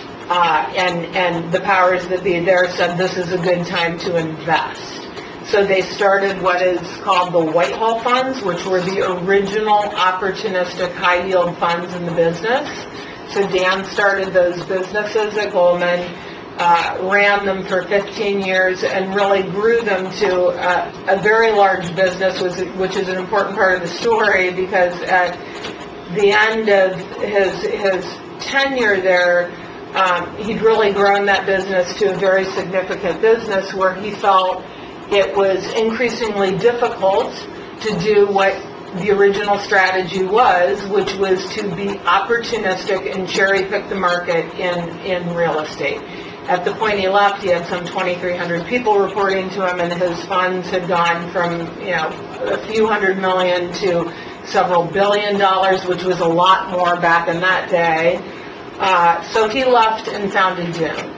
and the powers that be there said this is a good time to invest. So they started what is called the Whitehall funds, which were the original opportunistic high-yield funds in the business. So Dan started those businesses at Goldman, ran them for 15 years, and really grew them to a very large business, which is an important part of the story, because at the end of his tenure there, he'd really grown that business to a very significant business where he felt it was increasingly difficult to do what the original strategy was, which was to be opportunistic and cherry-pick the market in real estate. At the point he left, he had some 2,300 people reporting to him, and his funds had gone from, a few $100 million to several $1 billion, which was a lot more back in that day. So he left and founded Dune.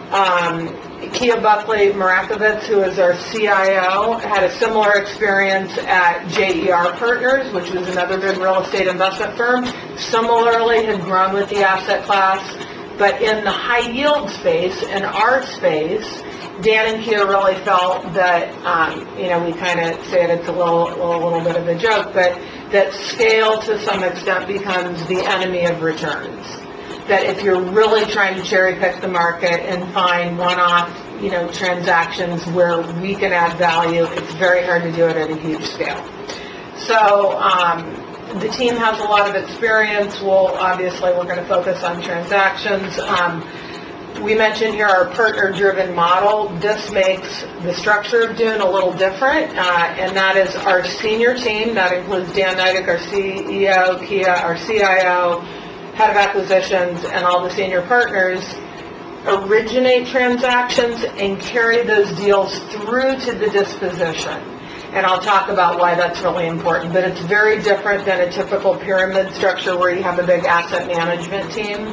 Kia Buckley Marakovitz, who is our CIO, had a similar experience at JER Partners, which was another big real estate investment firm. Similarly, had grown with the asset class, but in the high yield space, in our space, Dan and Kia really felt that, we kind of said it's a little bit of a joke, but that scale to some extent becomes the enemy of returns. That if you're really trying to cherry pick the market and find one-off, transactions where we can add value, it's very hard to do it at a huge scale. So, the team has a lot of experience. Obviously, we're going to focus on transactions. We mentioned here our partner-driven model. This makes the structure of Dune a little different, and that is our senior team. That includes Dan Neidig, our CEO, Kia, our CIO, head of acquisitions, and all the senior partners originate transactions and carry those deals through to the disposition. And I'll talk about why that's really important. But it's very different than a typical pyramid structure where you have a big asset management team.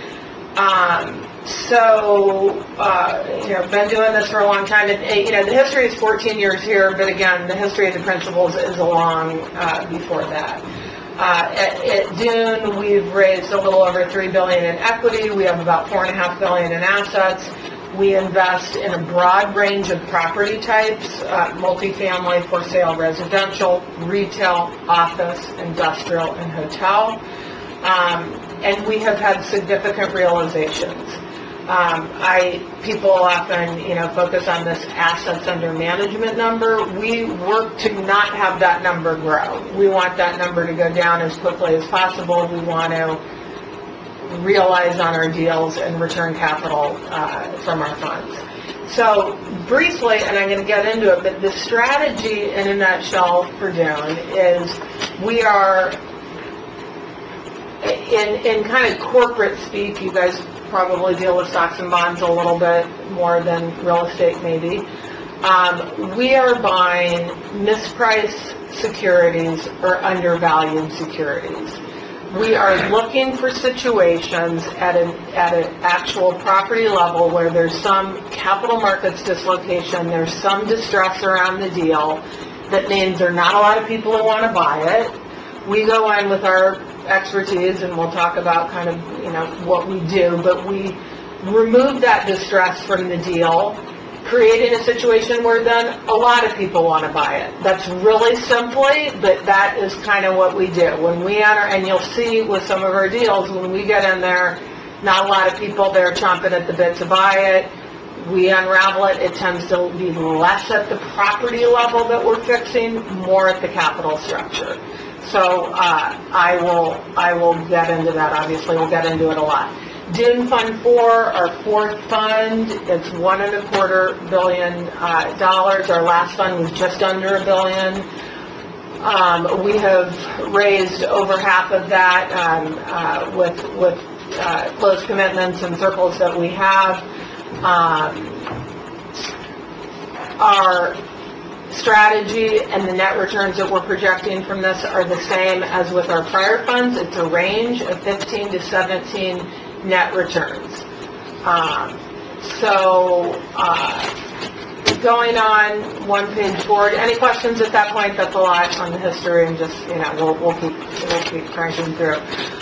Been doing this for a long time. The history is 14 years here, but again, the history of the principals is long before that. At Dune, we've raised a little over $3 billion in equity. We have about $4.5 billion in assets. We invest in a broad range of property types, multifamily, for sale, residential, retail, office, industrial, and hotel. And we have had significant realizations. People often, focus on this assets under management number. We work to not have that number grow. We want that number to go down as quickly as possible. We want to realize on our deals and return capital from our funds. So briefly, and I'm going to get into it, but the strategy in a nutshell for Dune is we are, in kind of corporate speak, you guys probably deal with stocks and bonds a little bit more than real estate maybe. We are buying mispriced securities or undervalued securities. We are looking for situations at an actual property level where there's some capital markets dislocation, there's some distress around the deal. That means there are not a lot of people who want to buy it. We go in with our expertise, and we'll talk about kind of, what we do, but we remove that distress from the deal, creating a situation where then a lot of people want to buy it. That's really simply, but that is kind of what we do. When we enter, and you'll see with some of our deals, when we get in there, not a lot of people there chomping at the bit to buy it. We unravel it. It tends to be less at the property level that we're fixing, more at the capital structure. So I will get into that. Obviously, we'll get into it a lot. Dune Fund 4, our fourth fund, it's $1.25 billion. Our last fund was just under $1 billion. We have raised over half of that with close commitments and circles that we have. Our strategy and the net returns that we're projecting from this are the same as with our prior funds. It's a range of 15 to 17 net returns. Going on one page forward. Any questions at that point? That's a lot on the history, and just we'll keep cranking through.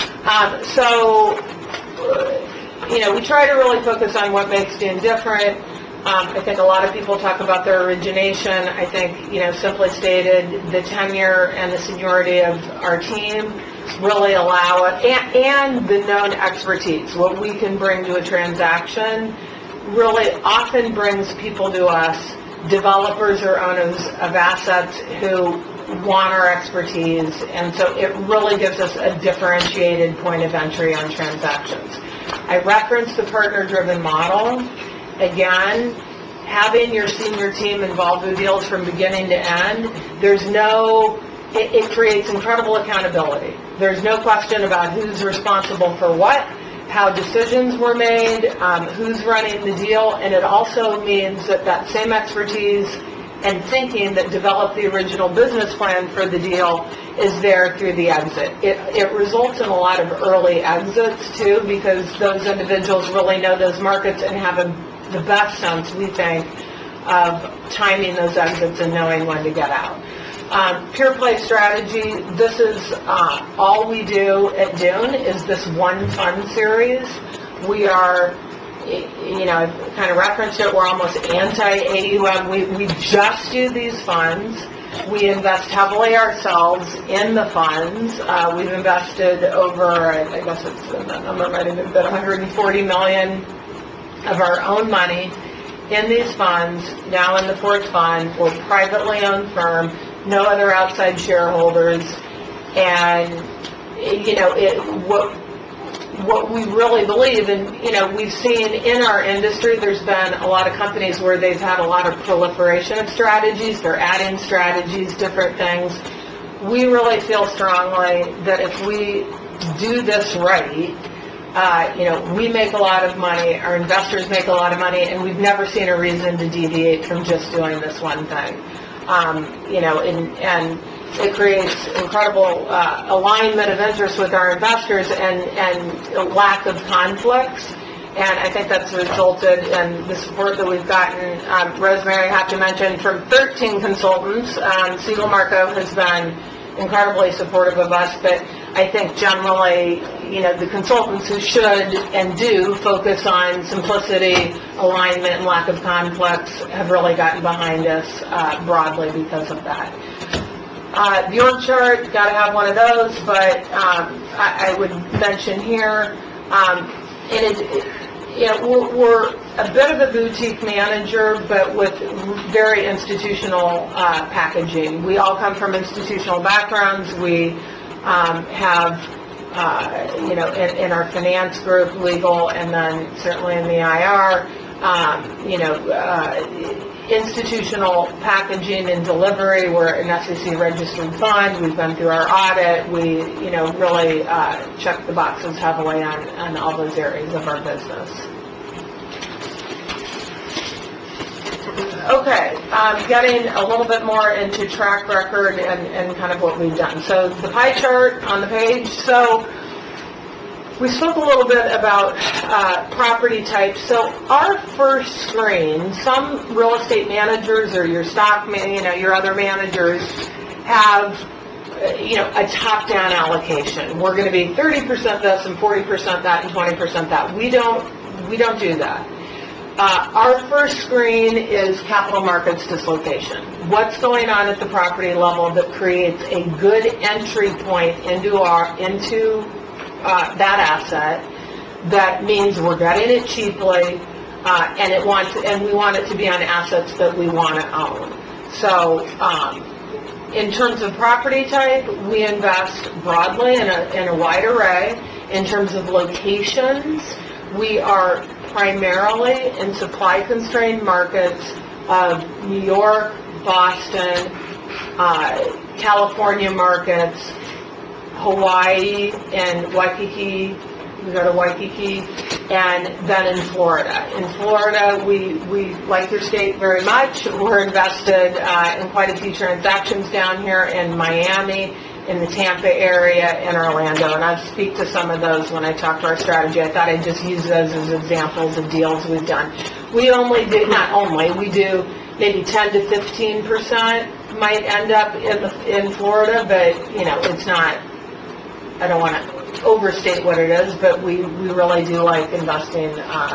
We try to really focus on what makes Dune different. I think a lot of people talk about their origination. I think, simply stated, the tenure and the seniority of our team really allow it, and the known expertise, what we can bring to a transaction, really often brings people to us, developers or owners of assets who want our expertise, and so it really gives us a differentiated point of entry on transactions. I referenced the partner-driven model. Again, having your senior team involved with deals from beginning to end, it creates incredible accountability. There's no question about who's responsible for what, how decisions were made, who's running the deal, and it also means that same expertise and thinking that developed the original business plan for the deal is there through the exit. It results in a lot of early exits, too, because those individuals really know those markets and have the best sense, we think, of timing those exits and knowing when to get out. Pure play strategy, this is all we do at Dune is this one fund series. We are I've kind of referenced it, we're almost anti-AUM. We just do these funds. We invest heavily ourselves in the funds. We've invested over, I guess it's, that number might have been about $140 million of our own money in these funds. Now in the fourth fund, we're a privately owned firm, no other outside shareholders, and what we really believe, and we've seen in our industry, there's been a lot of companies where they've had a lot of proliferation of strategies, they're adding strategies, different things. We really feel strongly that if we do this right, we make a lot of money, our investors make a lot of money, and we've never seen a reason to deviate from just doing this one thing. And it creates incredible alignment of interest with our investors and a lack of conflicts. And I think that's resulted in the support that we've gotten. Rosemary, I have to mention, from 13 consultants. Siegel Marco has been incredibly supportive of us, but I think generally, the consultants who should and do focus on simplicity, alignment, and lack of conflicts have really gotten behind us broadly because of that. The org chart, got to have one of those, but I would mention here, we're a bit of a boutique manager, but with very institutional packaging. We all come from institutional backgrounds. We have, in our finance group, legal, and then certainly in the IR, institutional packaging and delivery. We're an SEC registered fund. We've been through our audit. We, really check the boxes heavily on all those areas of our business. Okay, getting a little bit more into track record and kind of what we've done. So the pie chart on the page. So we spoke a little bit about property types. So our first screen, some real estate managers or your stock, your other managers have, a top-down allocation. We're going to be 30% this and 40% that and 20% that. We don't do that. Our first screen is capital markets dislocation. What's going on at the property level that creates a good entry point into that asset? That means we're getting it cheaply, and we want it to be on assets that we want to own. So, in terms of property type, we invest broadly in a wide array. In terms of locations, we are primarily in supply-constrained markets of New York, Boston, California markets, Hawaii and Waikiki. We go to Waikiki, and then in Florida. In Florida, we like your state very much. We're invested in quite a few transactions down here in Miami, in the Tampa area, in Orlando, and I'll speak to some of those when I talk to our strategy. I thought I'd just use those as examples of deals we've done. We do maybe 10 to 15% might end up in Florida, but, it's not, I don't want to overstate what it is, but we really do like investing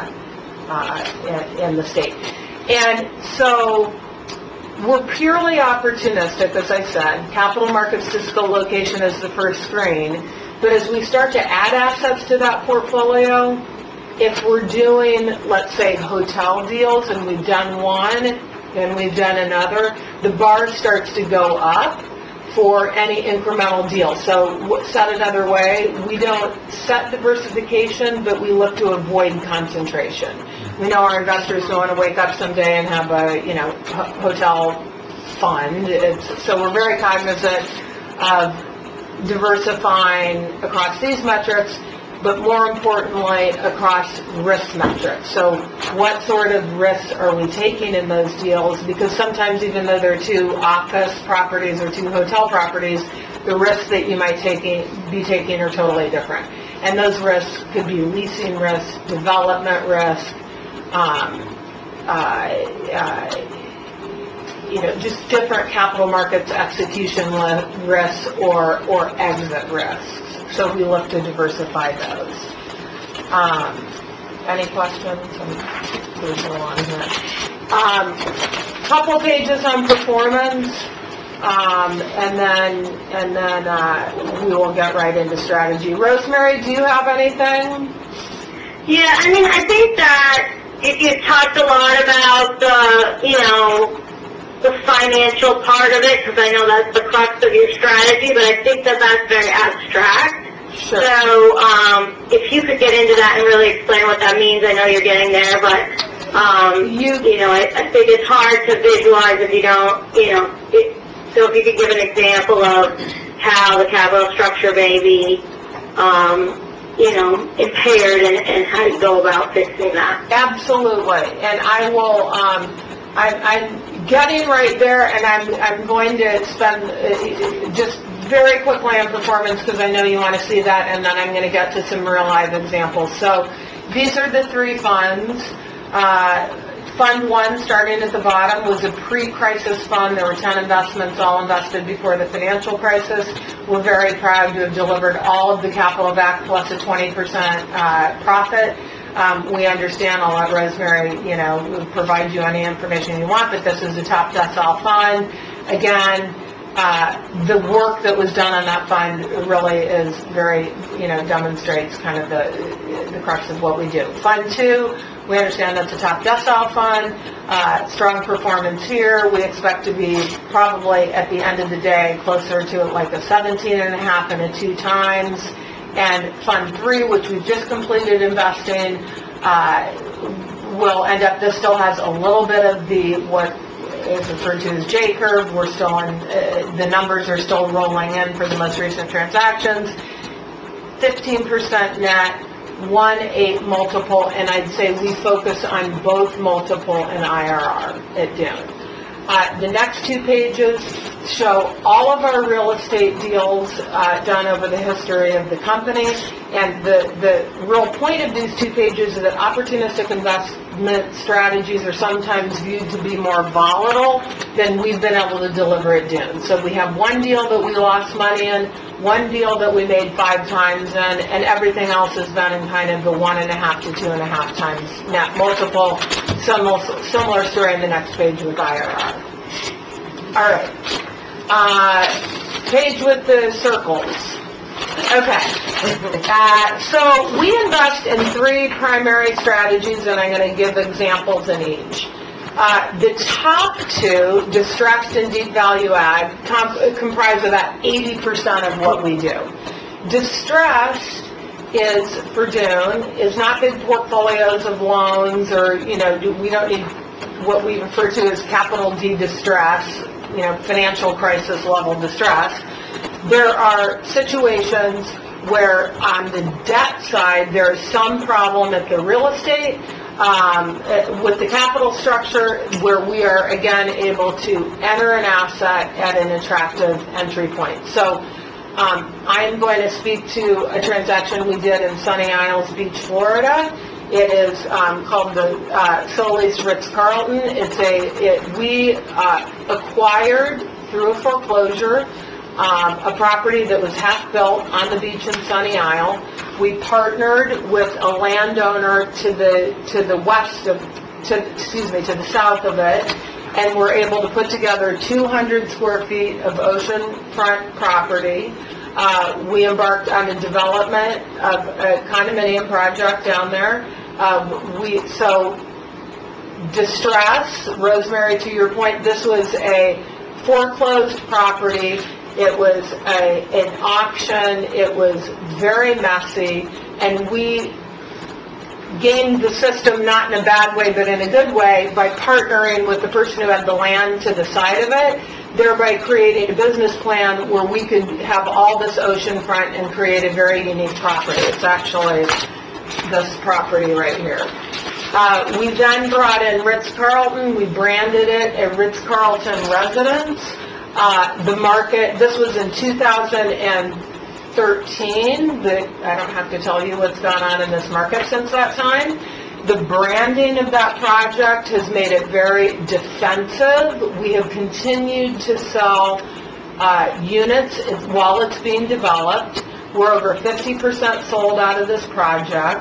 in the state. And so we're purely opportunistic, as I said. Capital markets dislocation is the first screen. But as we start to add assets to that portfolio, if we're doing, let's say, hotel deals, and we've done one, and we've done another, the bar starts to go up for any incremental deal. So said another way, we don't set diversification, but we look to avoid concentration. We know our investors don't want to wake up someday and have a, hotel fund. So we're very cognizant of diversifying across these metrics, but more importantly, across risk metrics. So what sort of risks are we taking in those deals? Because sometimes, even though they're two office properties or two hotel properties, the risks that you might be taking are totally different. And those risks could be leasing risk, development risk, just different capital markets execution risks or exit risks. So we look to diversify those. Any questions? Please go on here. Couple pages on performance, and then we will get right into strategy. Rosemary, do you have anything? Yeah, I mean, I think that if you talked a lot about the financial part of it, because I know that's the crux of your strategy, but I think that that's very abstract. Sure. So, if you could get into that and really explain what that means, I know you're getting there, but, I think it's hard to visualize if you don't, so if you could give an example of how the capital structure may be, impaired and how you go about fixing that. Absolutely, and I will, I'm getting right there, and I'm going to spend just very quickly on performance because I know you want to see that, and then I'm going to get to some real live examples. So these are the three funds. Fund 1, starting at the bottom, was a pre-crisis fund. There were 10 investments, all invested before the financial crisis. We're very proud to have delivered all of the capital back plus a 20% profit. We understand, I'll let Rosemary, provide you any information you want, but this is a top decile fund. Again, the work that was done on that fund really is very, demonstrates kind of the crux of what we do. Fund 2, we understand that's a top decile fund, strong performance here. We expect to be probably at the end of the day closer to like a 17.5 and a 2 times. And Fund 3, which we've just completed investing, will end up, this still has a little bit of what is referred to as J-curve. We're still in, the numbers are still rolling in for the most recent transactions. 15% net, 1.8 multiple, and I'd say we focus on both multiple and IRR at Dune. The next 2 pages show all of our real estate deals done over the history of the company, and the real point of these 2 pages is that opportunistic investment strategies are sometimes viewed to be more volatile than we've been able to deliver at Dune. So we have one deal that we lost money in, one deal that we made 5 times in, and everything else has been in kind of the 1.5 to 2.5 times net multiple. Similar story in the next page with IRR. All right. Page with the circles. Okay. So we invest in 3 primary strategies, and I'm going to give examples in each. The top 2, distressed and deep value add, comprise about 80% of what we do. Distressed is, for Dune, is not big portfolios of loans or, we don't need what we refer to as capital D distress, financial crisis level distress. There are situations where on the debt side, there's some problem at the real estate, with the capital structure where we are, again, able to enter an asset at an attractive entry point. So I'm going to speak to a transaction we did in Sunny Isles Beach, Florida. It is called the Solis Ritz-Carlton. We acquired through a foreclosure a property that was half-built on the beach in Sunny Isle. We partnered with a landowner to the south of it, and we're able to put together 200 square feet of oceanfront property. We embarked on a development of a condominium project down there. So distress, Rosemary, to your point, this was a foreclosed property. It was an auction. It was very messy, and we gamed the system, not in a bad way, but in a good way, by partnering with the person who had the land to the side of it, thereby creating a business plan where we could have all this oceanfront and create a very unique property. It's actually this property right here. We then brought in Ritz-Carlton. We branded it a Ritz-Carlton Residence. The market, this was in 2013. I don't have to tell you what's gone on in this market since that time. The branding of that project has made it very defensive. We have continued to sell units while it's being developed. We're over 50% sold out of this project.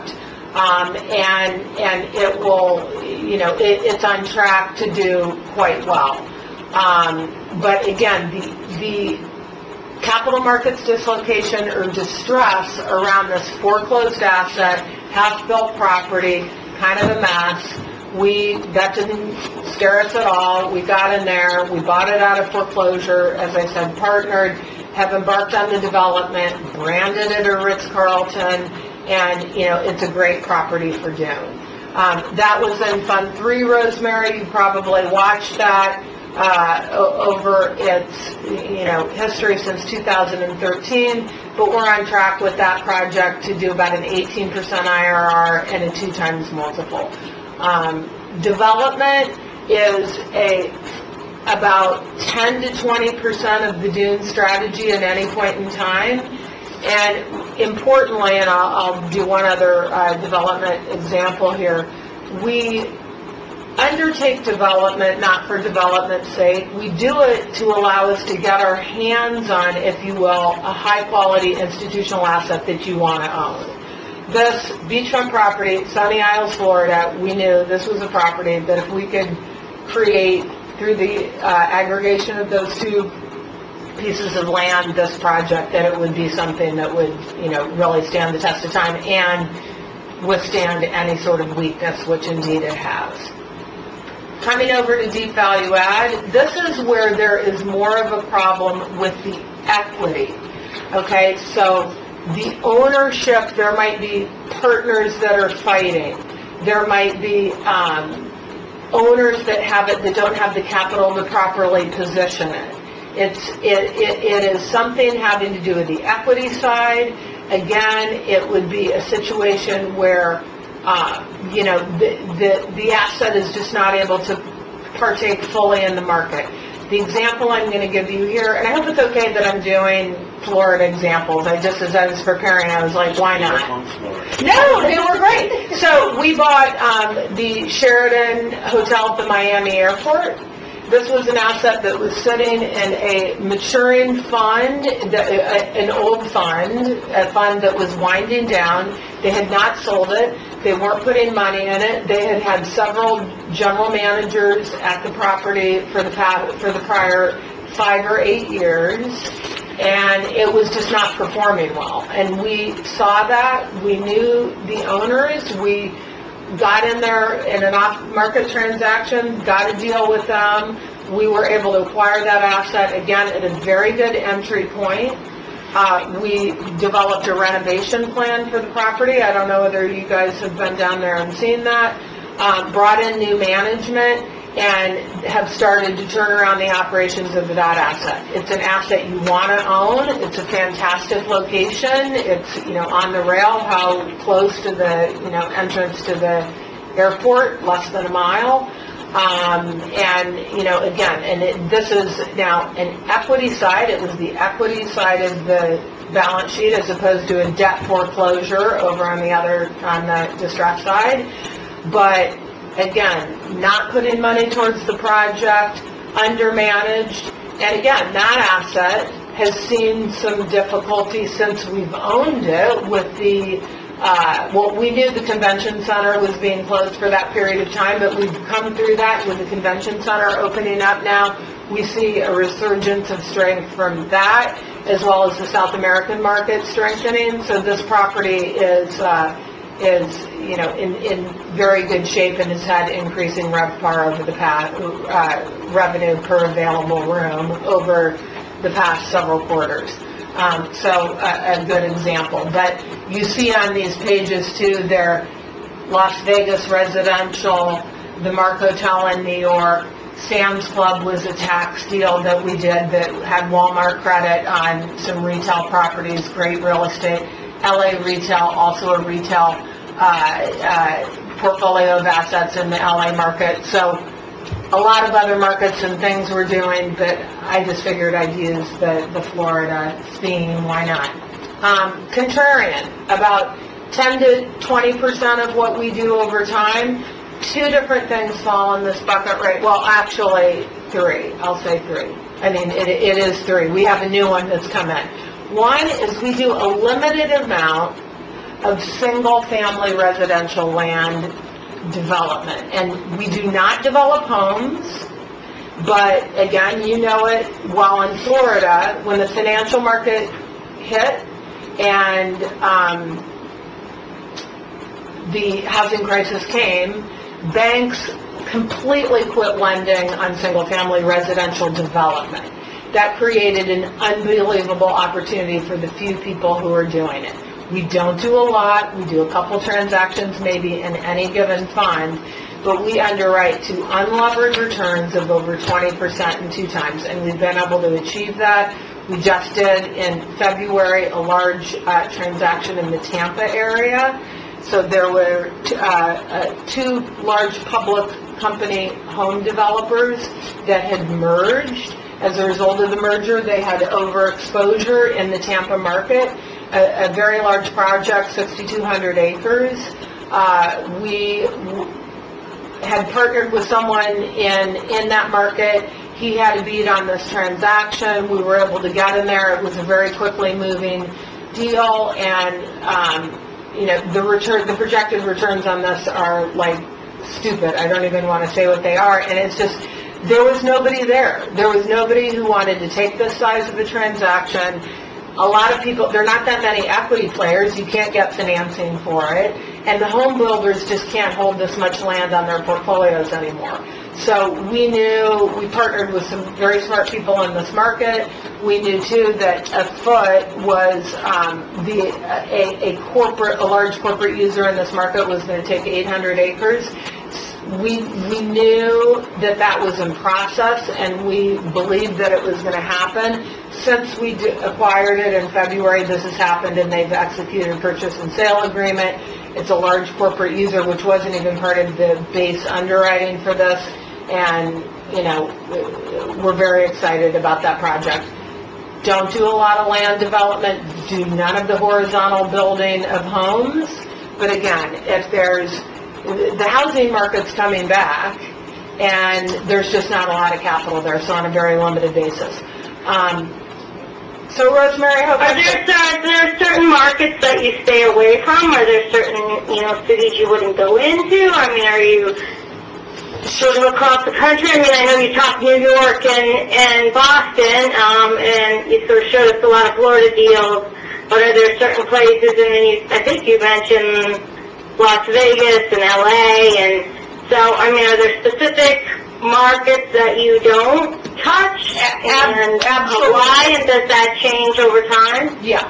And it will, it's on track to do quite well. But again, the capital markets dislocation or distress around this foreclosed asset, half-built property, kind of a mess. That didn't scare us at all. We got in there, we bought it out of foreclosure, as I said, partnered, have embarked on the development, branded it a Ritz-Carlton, and, it's a great property for Dune. That was in Fund 3, Rosemary. You probably watched that over its, history since 2013, but we're on track with that project to do about an 18% IRR and a 2 times multiple. Development is about 10 to 20% of the Dune strategy at any point in time. And importantly, and I'll do one other development example here, we undertake development not for development's sake. We do it to allow us to get our hands on, if you will, a high-quality institutional asset that you want to own. This beachfront property, Sunny Isles, Florida, we knew this was a property that if we could create, through the aggregation of those 2 pieces of land, this project, that it would be something that would, really stand the test of time and withstand any sort of weakness, which indeed it has. Coming over to deep value add, this is where there is more of a problem with the equity. Okay, so the ownership, there might be partners that are fighting. There might be owners that have it that don't have the capital to properly position it. It is something having to do with the equity side. Again, it would be a situation where the asset is just not able to partake fully in the market. The example I'm going to give you here, and I hope it's okay that I'm doing Florida examples. As I was preparing, I was like, why not? No, they were great. So we bought the Sheraton Hotel at the Miami Airport. This was an asset that was sitting in a maturing fund, an old fund, a fund that was winding down. They had not sold it. They weren't putting money in it. They had had several general managers at the property for the prior 5 or 8 years, and it was just not performing well. And we saw that. We knew the owners. We got in there in an off-market transaction, got a deal with them. We were able to acquire that asset, again, at a very good entry point. We developed a renovation plan for the property. I don't know whether you guys have been down there and seen that. Brought in new management and have started to turn around the operations of that asset. It's an asset you want to own. It's a fantastic location. It's, on the rail, how close to the, entrance to the airport, less than a mile. This is now an equity side. It was the equity side of the balance sheet as opposed to a debt foreclosure over on the distress side. But again, not putting money towards the project, undermanaged, and again, that asset has seen some difficulty since we've owned it with the, we knew the convention center was being closed for that period of time, but we've come through that with the convention center opening up now. We see a resurgence of strength from that, as well as the South American market strengthening. So this property is in very good shape and has had increasing RevPAR over the past, revenue per available room over the past several quarters. So a good example. But you see on these pages too, they're Las Vegas residential, the Mark Hotel in New York, Sam's Club was a tax deal that we did that had Walmart credit on some retail properties, great real estate. LA Retail, also a retail portfolio of assets in the LA market. So a lot of other markets and things we're doing, but I just figured I'd use the Florida theme, why not? Contrarian, about 10 to 20% of what we do over time. 2 different things fall in this bucket, right? Well, actually 3. I'll say 3. I mean, it is 3. We have a new one that's come in. One is we do a limited amount of single-family residential land development. And we do not develop homes, but again, you know it, while in Florida, when the financial market hit and the housing crisis came, banks completely quit lending on single-family residential development. That created an unbelievable opportunity for the few people who are doing it. We don't do a lot. We do a couple transactions maybe in any given fund, but we underwrite to unlevered returns of over 20% in 2 times, and we've been able to achieve that. We just did in February a large transaction in the Tampa area. So there were 2 large public company home developers that had merged. As a result of the merger, they had overexposure in the Tampa market, a very large project, 6,200 acres. We had partnered with someone in that market. He had a bead on this transaction. We were able to get in there. It was a very quickly moving deal, and the projected returns on this are like stupid. I don't even want to say what they are, and it's just, there was nobody there. There was nobody who wanted to take this size of a transaction. A lot of people, there are not that many equity players. You can't get financing for it. And the home builders just can't hold this much land on their portfolios anymore. So we partnered with some very smart people in this market. We knew too that Afoot was a large corporate user in this market was going to take 800 acres. We knew that was in process, and we believed that it was going to happen. Since we acquired it in February, this has happened, and they've executed a purchase and sale agreement. It's a large corporate user, which wasn't even part of the base underwriting for this, and, we're very excited about that project. Don't do a lot of land development, do none of the horizontal building of homes, but again, if the housing market's coming back, and there's just not a lot of capital there, so on a very limited basis. So, Rosemary, Are there certain markets that you stay away from? Are there certain, cities you wouldn't go into? I mean, are you sort of across the country? I mean, I know you talked New York and Boston, and you sort of showed us a lot of Florida deals, but are there certain places, and then I think you mentioned Las Vegas and LA, and so, I mean, are there specific markets that you don't touch, and absolutely. Why, and does that change over time? Yeah.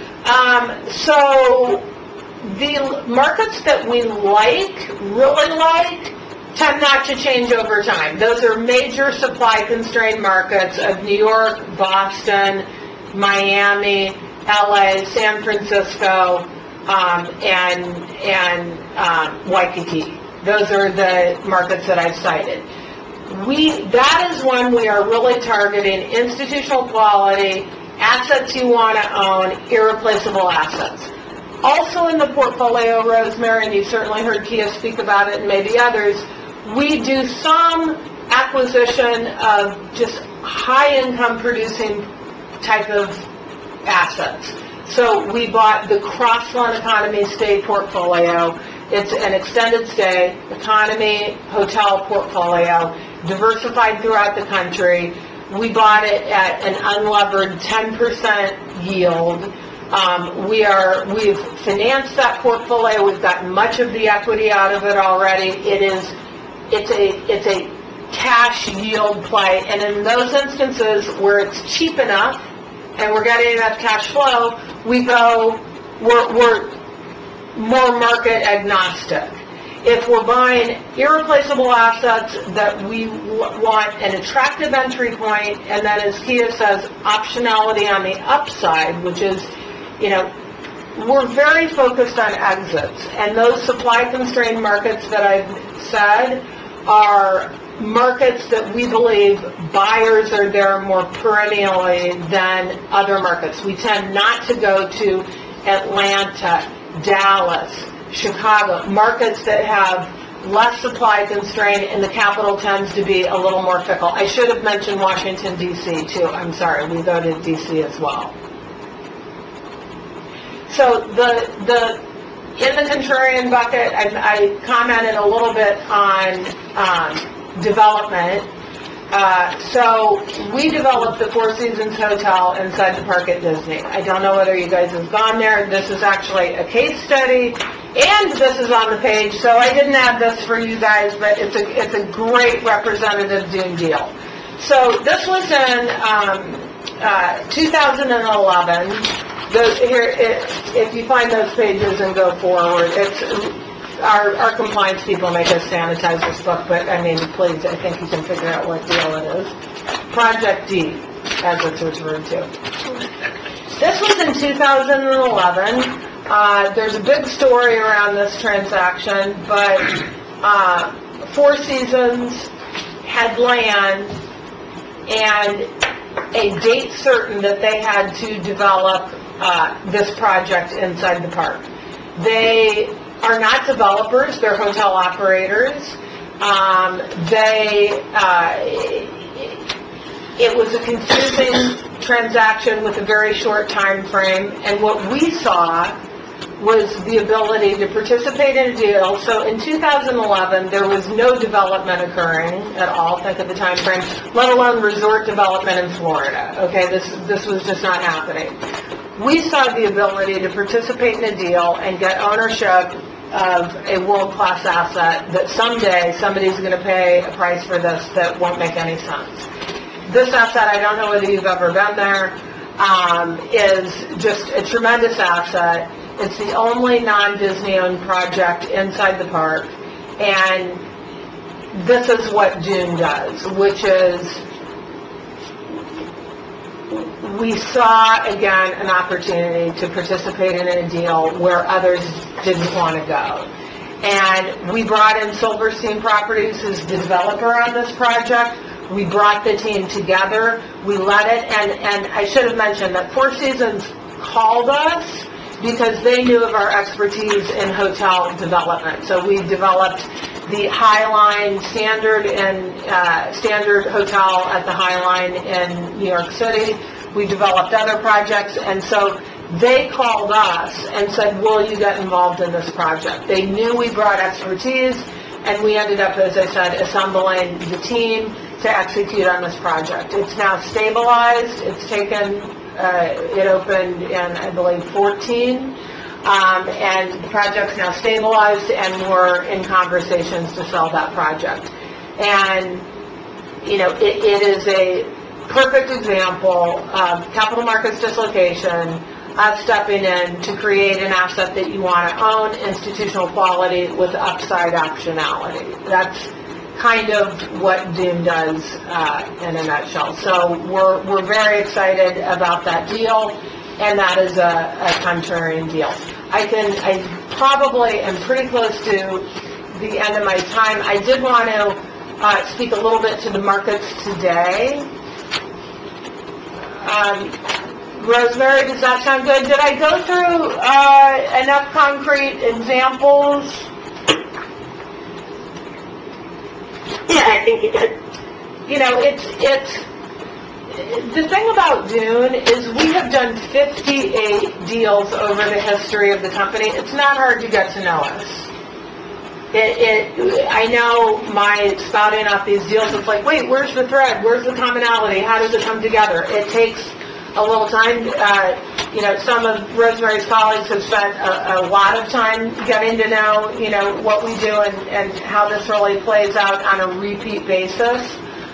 So the markets that we really like, tend not to change over time. Those are major supply-constrained markets of New York, Boston, Miami, LA, San Francisco, and Waikiki. Those are the markets that I've cited. That is when we are really targeting institutional quality, assets you want to own, irreplaceable assets. Also in the portfolio, Rosemary, and you've certainly heard Kia speak about it and maybe others, we do some acquisition of just high-income producing type of assets. So we bought the Crossland Economy Stay portfolio. It's an extended stay economy hotel portfolio, diversified throughout the country. We bought it at an unlevered 10% yield. We've financed that portfolio. We've gotten much of the equity out of it already. It's a cash yield play, and in those instances where it's cheap enough and we're getting enough cash flow, we're more market agnostic. If we're buying irreplaceable assets that we want an attractive entry point, and then, as Kia says, optionality on the upside, which is, we're very focused on exits. And those supply-constrained markets that I've said are markets that we believe buyers are there more perennially than other markets. We tend not to go to Atlanta, Dallas, Chicago, markets that have less supply constraint, and the capital tends to be a little more fickle. I should have mentioned Washington, D.C., too. I'm sorry. We go to D.C. as well. So the in the contrarian bucket, I commented a little bit on development. So we developed the Four Seasons Hotel inside the park at Disney. I don't know whether you guys have gone there. This is actually a case study, and this is on the page. So I didn't add this for you guys, but it's a great representative Dune deal. So this was in 2011. If you find those pages and go forward, it's our compliance people make us sanitize this book, but I mean, please, I think you can figure out what deal it is. Project D, as it's referred to. This was in 2011. There's a big story around this transaction, but Four Seasons had land and a date certain that they had to develop this project inside the park. They are not developers, they're hotel operators. It was a confusing transaction with a very short time frame, and what we saw was the ability to participate in a deal. So in 2011, there was no development occurring at all, think of the time frame, let alone resort development in Florida. Okay, this was just not happening. We saw the ability to participate in a deal and get ownership of a world-class asset that someday somebody's going to pay a price for this that won't make any sense. This asset, I don't know whether you've ever been there, is just a tremendous asset. It's the only non-Disney-owned project inside the park, and this is what Dune does, which is we saw, again, an opportunity to participate in a deal where others didn't want to go. And we brought in Silverstein Properties, who's the developer on this project. We brought the team together. We led it, and I should have mentioned that Four Seasons called us because they knew of our expertise in hotel development. So we developed the Highline Standard Hotel at the Highline in New York City. We developed other projects, and so they called us and said, will you get involved in this project? They knew we brought expertise, and we ended up, as I said, assembling the team to execute on this project. It's now stabilized. It's taken, it opened in, I believe, 14, and the project's now stabilized, and we're in conversations to sell that project. And, you know, it is a perfect example of capital markets dislocation, us stepping in to create an asset that you want to own, institutional quality with upside optionality. That's kind of what Dune does in a nutshell. So we're very excited about that deal, and that is a contrarian deal. I probably am pretty close to the end of my time. I did want to speak a little bit to the markets today. Rosemary, does that sound good? Did I go through enough concrete examples? Yeah, I think you did. You know, it's the thing about Dune is we have done 58 deals over the history of the company. It's not hard to get to know us. I know my spouting off these deals, it's like, wait, where's the thread? Where's the commonality? How does it come together? It takes a little time. You know, some of Rosemary's colleagues have spent a lot of time getting to know, you know, what we do and how this really plays out on a repeat basis.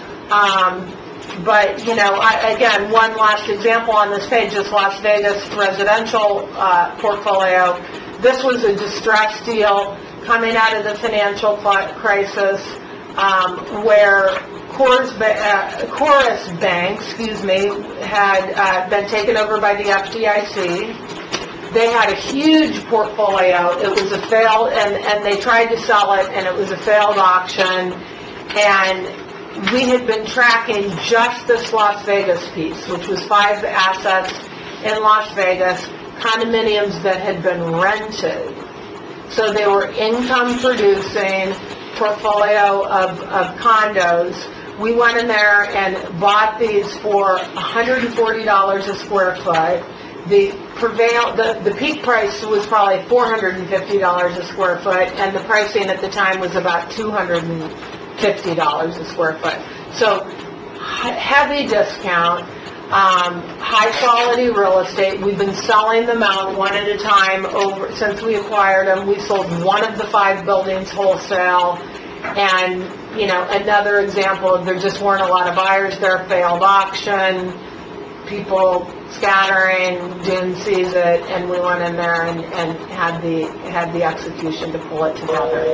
But, you know, again, one last example on this page is Las Vegas residential portfolio. This was a distressed deal coming out of the financial crisis, where Chorus Bank, had been taken over by the FDIC. They had a huge portfolio. It was a failed, and they tried to sell it, and it was a failed auction. And we had been tracking just this Las Vegas piece, which was 5 assets in Las Vegas, condominiums that had been rented. So they were income-producing portfolio of condos. We went in there and bought these for $140 a square foot. the peak price was probably $450 a square foot, and the pricing at the time was about $250 a square foot. So heavy discount, high quality real estate. We've been selling them out one at a time since we acquired them. We sold one of the 5 buildings wholesale. And, another example, there just weren't a lot of buyers there, failed auction, people scattering, didn't seize it, and we went in there and had the execution to pull it together.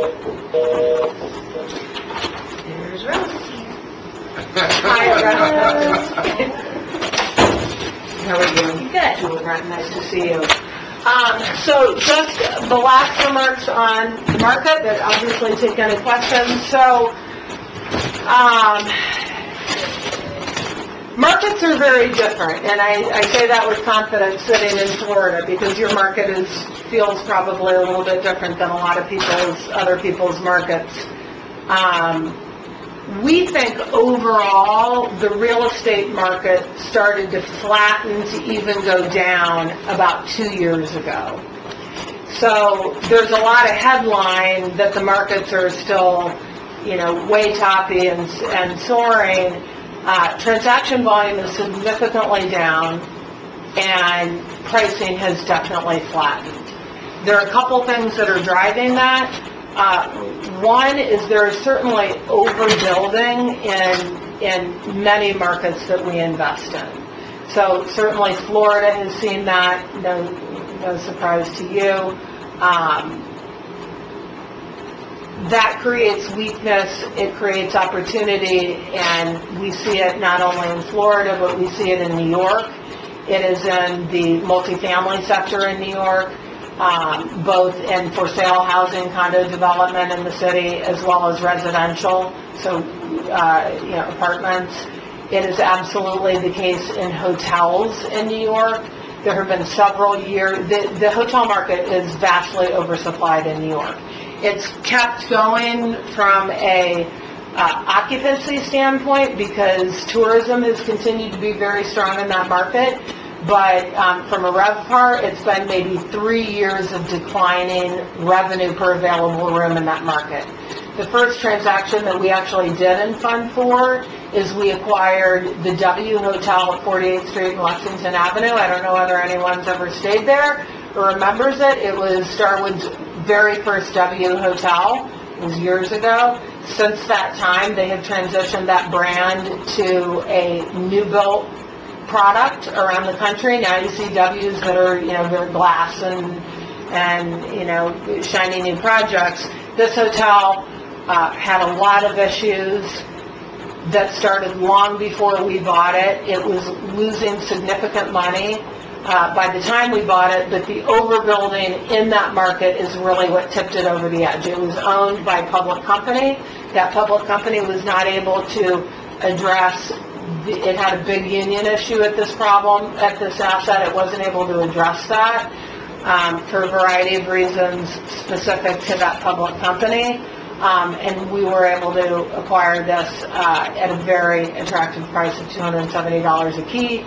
There's Rose. Hi, Rose. How are you? Good. Nice to see you. So just the last remarks on the market, that obviously take any questions. So, markets are very different, and I say that with confidence sitting in Florida, because your market feels probably a little bit different than a lot of other people's markets. We think overall the real estate market started to flatten to even go down about 2 years ago. So there's a lot of headline that the markets are still, way toppy and soaring. Transaction volume is significantly down, and pricing has definitely flattened. There are a couple things that are driving that. One is there is certainly overbuilding in many markets that we invest in. So certainly Florida has seen that, no surprise to you. That creates weakness, it creates opportunity, and we see it not only in Florida, but we see it in New York. It is in the multifamily sector in New York. Both in for sale housing, condo development in the city, as well as residential, so apartments. It is absolutely the case in hotels in New York. There have been several years, the hotel market is vastly oversupplied in New York. It's kept going from a occupancy standpoint because tourism has continued to be very strong in that market. But from a RevPAR, it's been maybe 3 years of declining revenue per available room in that market. The first transaction that we actually did in Fund 4 is we acquired the W Hotel at 48th Street and Lexington Avenue. I don't know whether anyone's ever stayed there or remembers it. It was Starwood's very first W Hotel. It was years ago. Since that time, they have transitioned that brand to a new-built product around the country. Now you see W's that are, they're glass and shiny new projects. This hotel had a lot of issues that started long before we bought it. It was losing significant money by the time we bought it, but the overbuilding in that market is really what tipped it over the edge. It was owned by a public company. That public company was not able to address it had a big union issue at this asset. It wasn't able to address that for a variety of reasons specific to that public company. And we were able to acquire this at a very attractive price of $270 a key.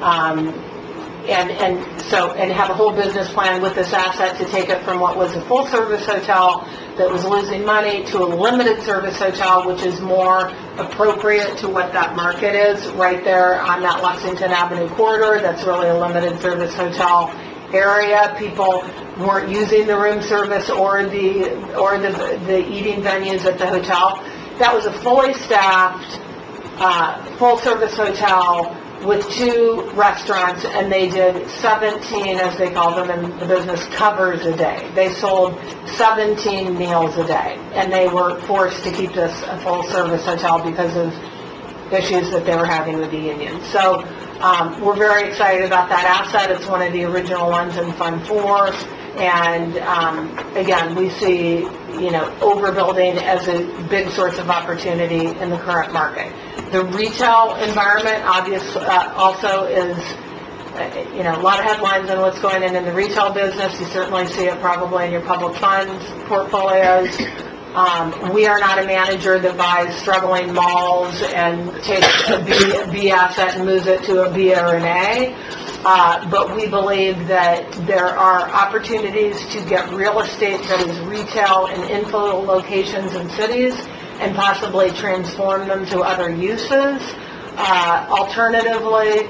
And have a whole business plan with this asset to take it from what was a full-service hotel that was losing money to a limited-service hotel, which is more appropriate to what that market is right there on that Lexington Avenue corridor. That's really a limited-service hotel area. People weren't using the room service or the eating venues at the hotel. That was a fully staffed, full-service hotel with 2 restaurants, and they did 17, as they call them in the business, covers a day. They sold 17 meals a day, and they were forced to keep this a full-service hotel because of issues that they were having with the union. So we're very excited about that asset. It's one of the original ones in Fund 4, and again, we see overbuilding as a big source of opportunity in the current market. The retail environment obviously also is, a lot of headlines on what's going on in the retail business. You certainly see it probably in your public funds portfolios. We are not a manager that buys struggling malls and takes a B asset and moves it to a B or an A. but we believe that there are opportunities to get real estate that is retail in infill locations in cities and possibly transform them to other uses. Alternatively,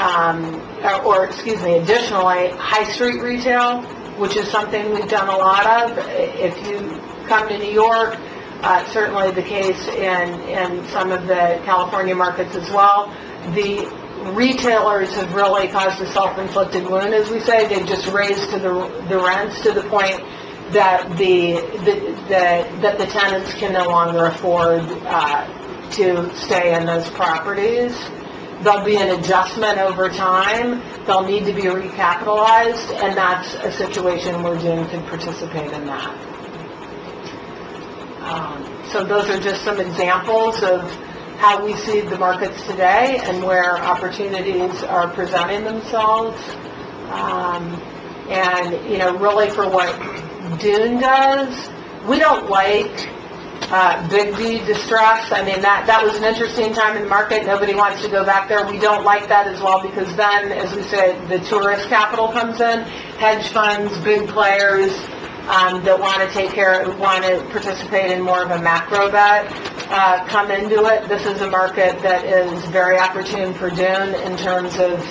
additionally, high street retail, which is something we've done a lot of. If you come to New York, certainly the case in some of the California markets as well. The retailers have really caused a self-inflicted wound, as we say. They've just raised the rents to the point that the tenants can no longer afford to stay in those properties. There'll be an adjustment over time. They'll need to be recapitalized, and that's a situation where Dune can participate in that. So those are just some examples of how we see the markets today and where opportunities are presenting themselves. And, really for what Dune does, we don't like big D distress. I mean, that was an interesting time in the market. Nobody wants to go back there. We don't like that as well, because then, as we say, the tourist capital comes in, hedge funds, big players that want to participate in more of a macro bet come into it. This is a market that is very opportune for Dune in terms of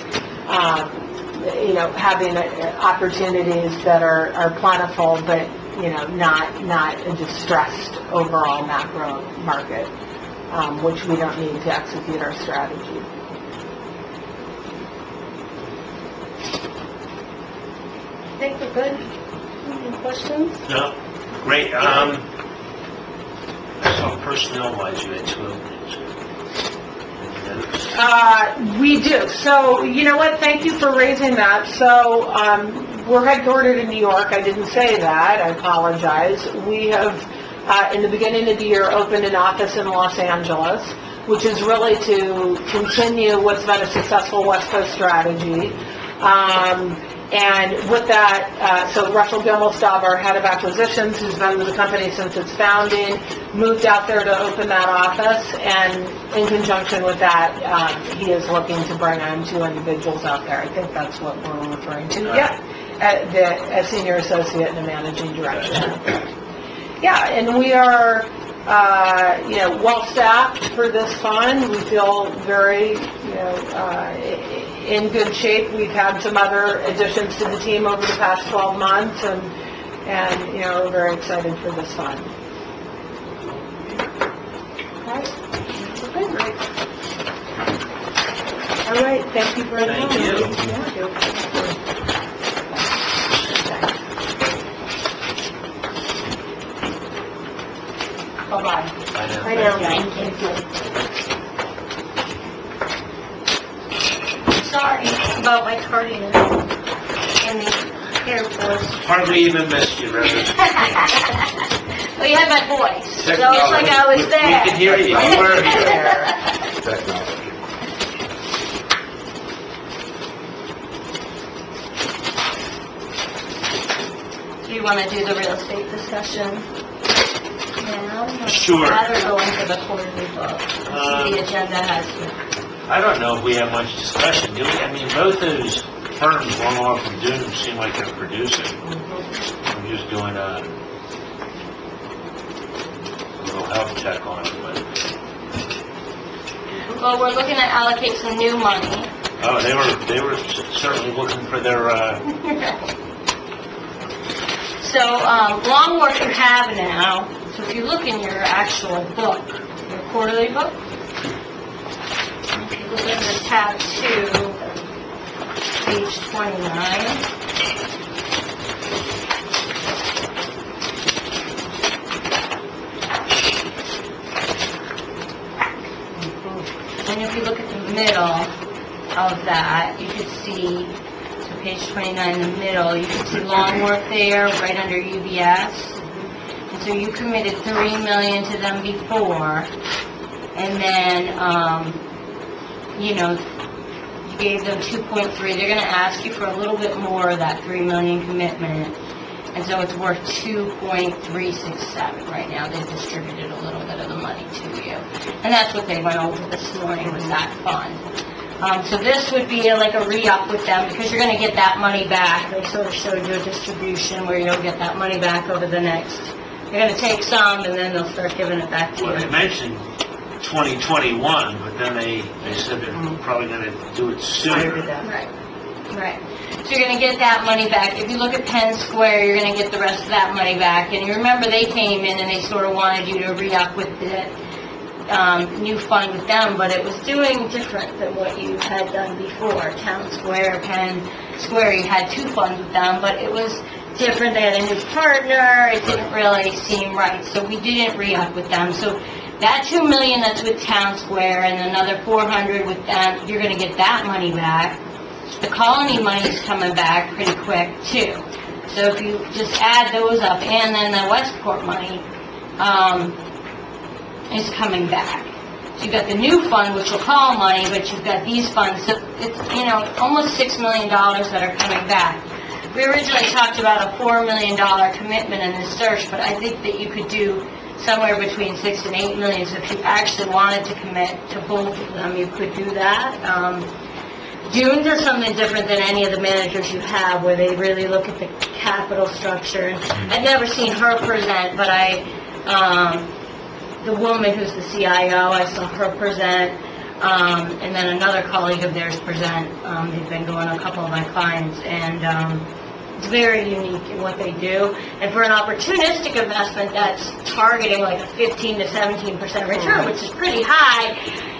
having opportunities that are plentiful, but not a distressed overall macro market, which we don't need to execute our strategy. I think we're good. Any questions? No? Great. So personnel-wise, you had 2 openings. We do. So, you know what? Thank you for raising that. So, we're headquartered in New York. I didn't say that. I apologize. We have, in the beginning of the year, opened an office in Los Angeles, which is really to continue what's been a successful West Coast strategy. And with that, so Russell Gimelstob, our head of acquisitions, who's been with the company since its founding, moved out there to open that office, and in conjunction with that, he is looking to bring on 2 individuals out there. I think that's what we're referring to. Yeah, a senior associate and a managing director. Yeah, and we are, well-staffed for this fund. We feel very, in good shape. We've had some other additions to the team over the past 12 months, and we're very excited for this fund. All right, thank you very much. Thank you. Thank you. Bye-bye. I know. Thank you. Sorry about my tardiness in the airport. Hardly even missed you, Reverend. Well, you had my voice, so it's like I was there. We can hear you. You were here. Do you want to do the real estate discussion now? Sure. Rather go into the quarterly book. The agenda has to. I don't know if we have much discussion, do we? I mean, both those firms, one off from Dune, seem like they're producing. I'm just doing a little health check on them, but... Well, we're looking to allocate some new money. Oh, they were certainly looking for their, So, Longworth you have now. So if you look in your actual book, your quarterly book, if you look at the tab 2, page 29. And if you look at the middle of that, you could see, so page 29 in the middle, you can see Longworth there, right under UBS. And so you committed $3 million to them before, and then, you gave them 2.3. They're going to ask you for a little bit more of that $3 million commitment, and so it's worth 2.367 right now. They've distributed a little bit of the money to you, and that's what they went over this morning, was that fund. So this would be like a re-up with them, because you're gonna get that money back. They sort of showed you a distribution where you'll get that money back over the next, they're gonna take some, and then they'll start giving it back to Well, they you. mentioned 2021, but then they said they're probably gonna do it sooner. Right. So you're gonna get that money back. If you look at Penn Square, you're gonna get the rest of that money back. And you remember they came in and they sort of wanted you to re-up with the, new fund with them, but it was doing different than what you had done before. Town Square, Penn Square, you had two funds with them, but it was different. They had a new partner. It didn't really seem right. So we didn't re-up with them. So that $2 million that's with Town Square and another $400 with them, you're gonna get that money back. The Colony money's coming back pretty quick, too. So if you just add those up, and then the Westport money, is coming back. So you've got the new fund, which will call money, but you've got these funds, so it's, almost $6 million that are coming back. We originally talked about a $4 million commitment in this search, but I think that you could do somewhere between 6 and 8 million. So if you actually wanted to commit to both of them, you could do that. June does something different than any of the managers you have, where they really look at the capital structure. I've never seen her present, but the woman who's the CIO, I saw her present, and then another colleague of theirs present. They've been going to a couple of my clients, and it's very unique in what they do. And for an opportunistic investment that's targeting like a 15 to 17% return, which is pretty high,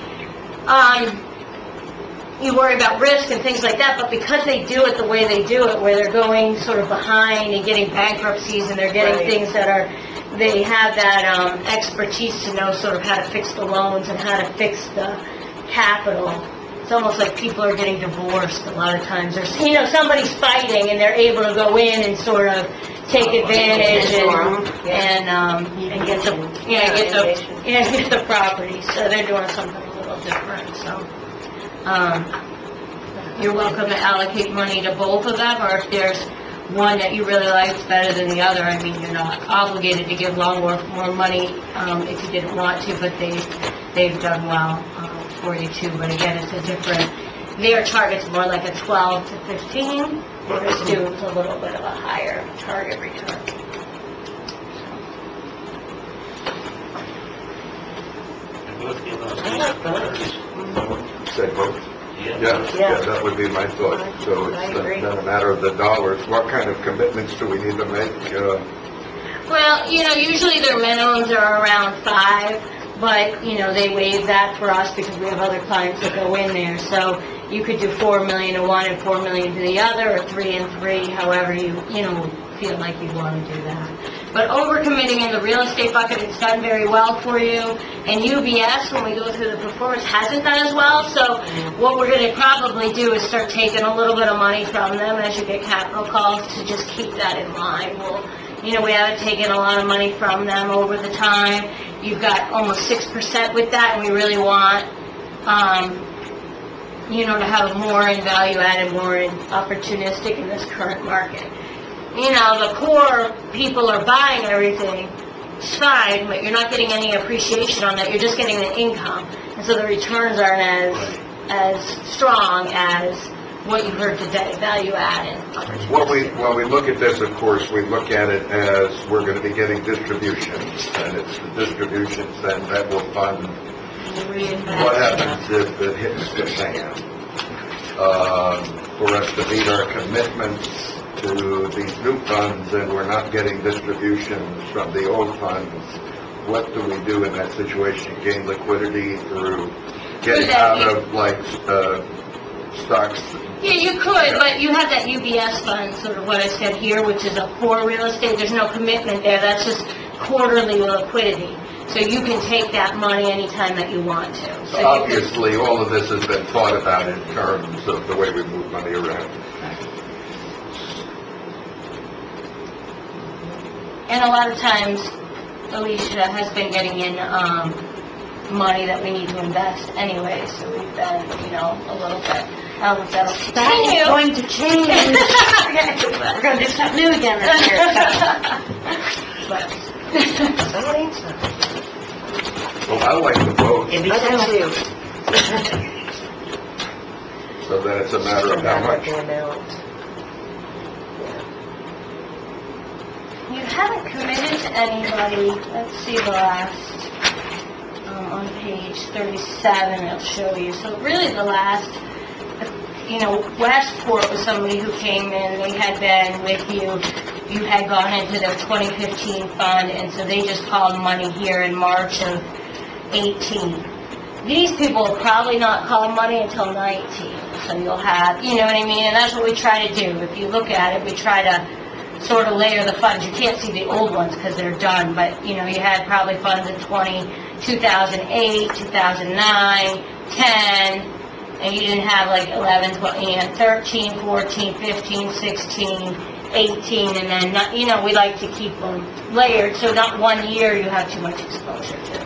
you worry about risk and things like that, but because they do it the way they do it, where they're going sort of behind and getting bankruptcies, and they're getting things that are, they have that expertise to know sort of how to fix the loans and how to fix the capital. It's almost like people are getting divorced a lot of times. There's, somebody's fighting and they're able to go in and sort of take advantage and get the property. So they're doing something a little different, so. You're welcome to allocate money to both of them, or if there's one that you really like better than the other. I mean, you're not obligated to give Longworth more money if you didn't want to, but they've done well for you too. But again, it's a different, their target's more like a 12 to 15, whereas Dune's a little bit of a higher target return. Say both? Yeah, that would be my thought. So it's not a matter of the dollars. What kind of commitments do we need to make? Well, usually their minimums are around 5, but, they waive that for us because we have other clients that go in there. So you could do 4 million to one and 4 million to the other, or 3 and 3, however you feel like you want to do that. But overcommitting in the real estate bucket, it's done very well for you. And UBS, when we go through the performance, hasn't done as well. So what we're going to probably do is start taking a little bit of money from them as you get capital calls to just keep that in line. We haven't taken a lot of money from them over the time. You've got almost 6% with that, and we really want, to have more in value added, more in opportunistic in this current market. The core people are buying everything, it's fine, but you're not getting any appreciation on that. You're just getting the income. And so the returns aren't as strong as what you heard today, value added. When we look at this, of course, we look at it as we're going to be getting distributions, and it's the distributions then that will fund what happens if it hits the fan. For us to meet our commitments to these new funds, and we're not getting distributions from the old funds, what do we do in that situation? Gain liquidity through getting out of stocks? Yeah, you could, but you have that UBS fund, sort of what I said here, which is a core real estate. There's no commitment there. That's just quarterly liquidity. So you can take that money anytime that you want to. So obviously, all of this has been thought about in terms of the way we move money around. And a lot of times, Alicia has been getting in money that we need to invest anyway, so we've been, a little bit. That'll continue. That is going to change. We're going to do something new again this year. Well, I like the vote. It'd be so too. So then it's a matter of how much. The amount. You haven't committed to anybody, let's see the last, on page 37, it'll show you. So really the last, Westport was somebody who came in, they had been with you, you had gone into their 2015 fund, and so they just called money here in March of 18. These people will probably not call money until 19, so you'll have, you know what I mean? And that's what we try to do. If you look at it, we try to sort of layer the funds. You can't see the old ones because they're done, but, you had probably funds in 2008, 2009, 10, and you didn't have like 11, 12, 13, 14, 15, 16, 18, and then, we like to keep them layered, so not one year you have too much exposure to.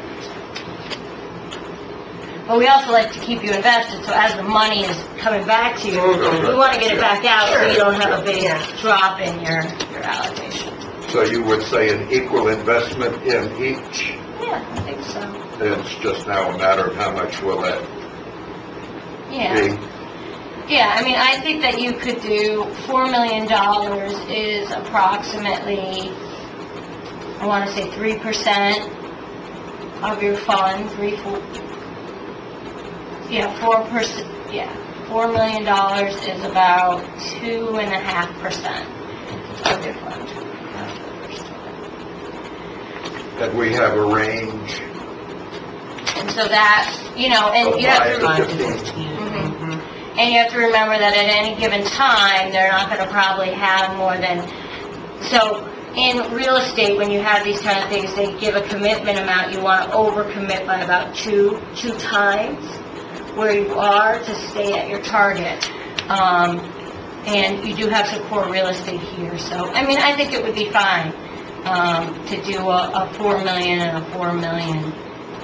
But we also like to keep you invested, so as the money is coming back to you, we want to get it back out so you don't have a big drop in your allocation. So you would say an equal investment in each? Yeah, I think so. It's just now a matter of how much will that be? Yeah, I think that you could do $4 million is approximately, I want to say 3% of your fund, 4%, $4 million is about 2.5% of your fund. And we have a range And so that's, and you have to... 5 to 15. And you have to remember that at any given time, they're not going to probably have more than... So, in real estate, when you have these kind of things, they give a commitment amount. You want to overcommit by about two times where you are to stay at your target. And you do have some core real estate here. So, I think it would be fine to do a $4 million and a $4 million.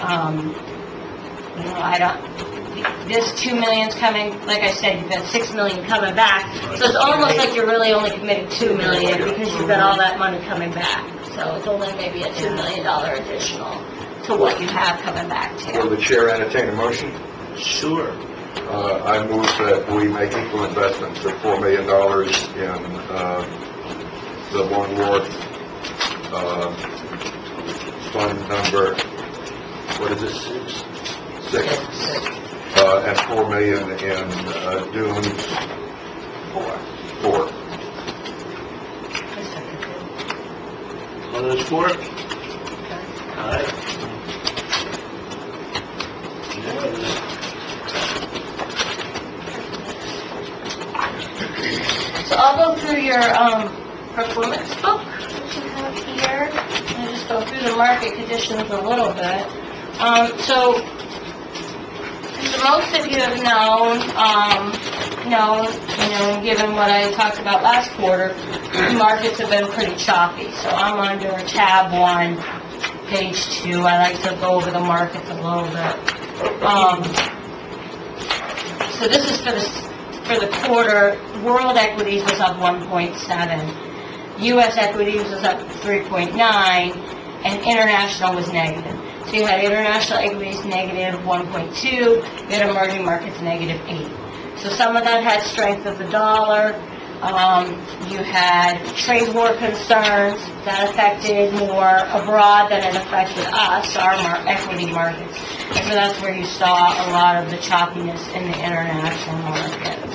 This $2 million's coming, like I said, you've got $6 million coming back. So it's almost like you're really only committing $2 million because you've got all that money coming back. So it's only maybe a $2 million additional to what you have coming back to Will you. the chair entertain a motion? Sure. I move that we make equal investments of $4 million in the One Wharf fund number, what is it, 6? And $4 million in Dunes 4. All those for it? Aye. So I'll go through your performance book that you have here, and just go through the market conditions a little bit. So most of you have known, given what I talked about last quarter, the markets have been pretty choppy. So I'm under tab 1, page 2. I like to go over the markets a little bit. So this is for the quarter. World equities was up 1.7. U.S. equities was up 3.9, and international was negative. So you had international equities negative 1.2, you had emerging markets negative 8. So some of that had strength of the dollar. You had trade war concerns that affected more abroad than it affected us, our equity markets. And so that's where you saw a lot of the choppiness in the international markets.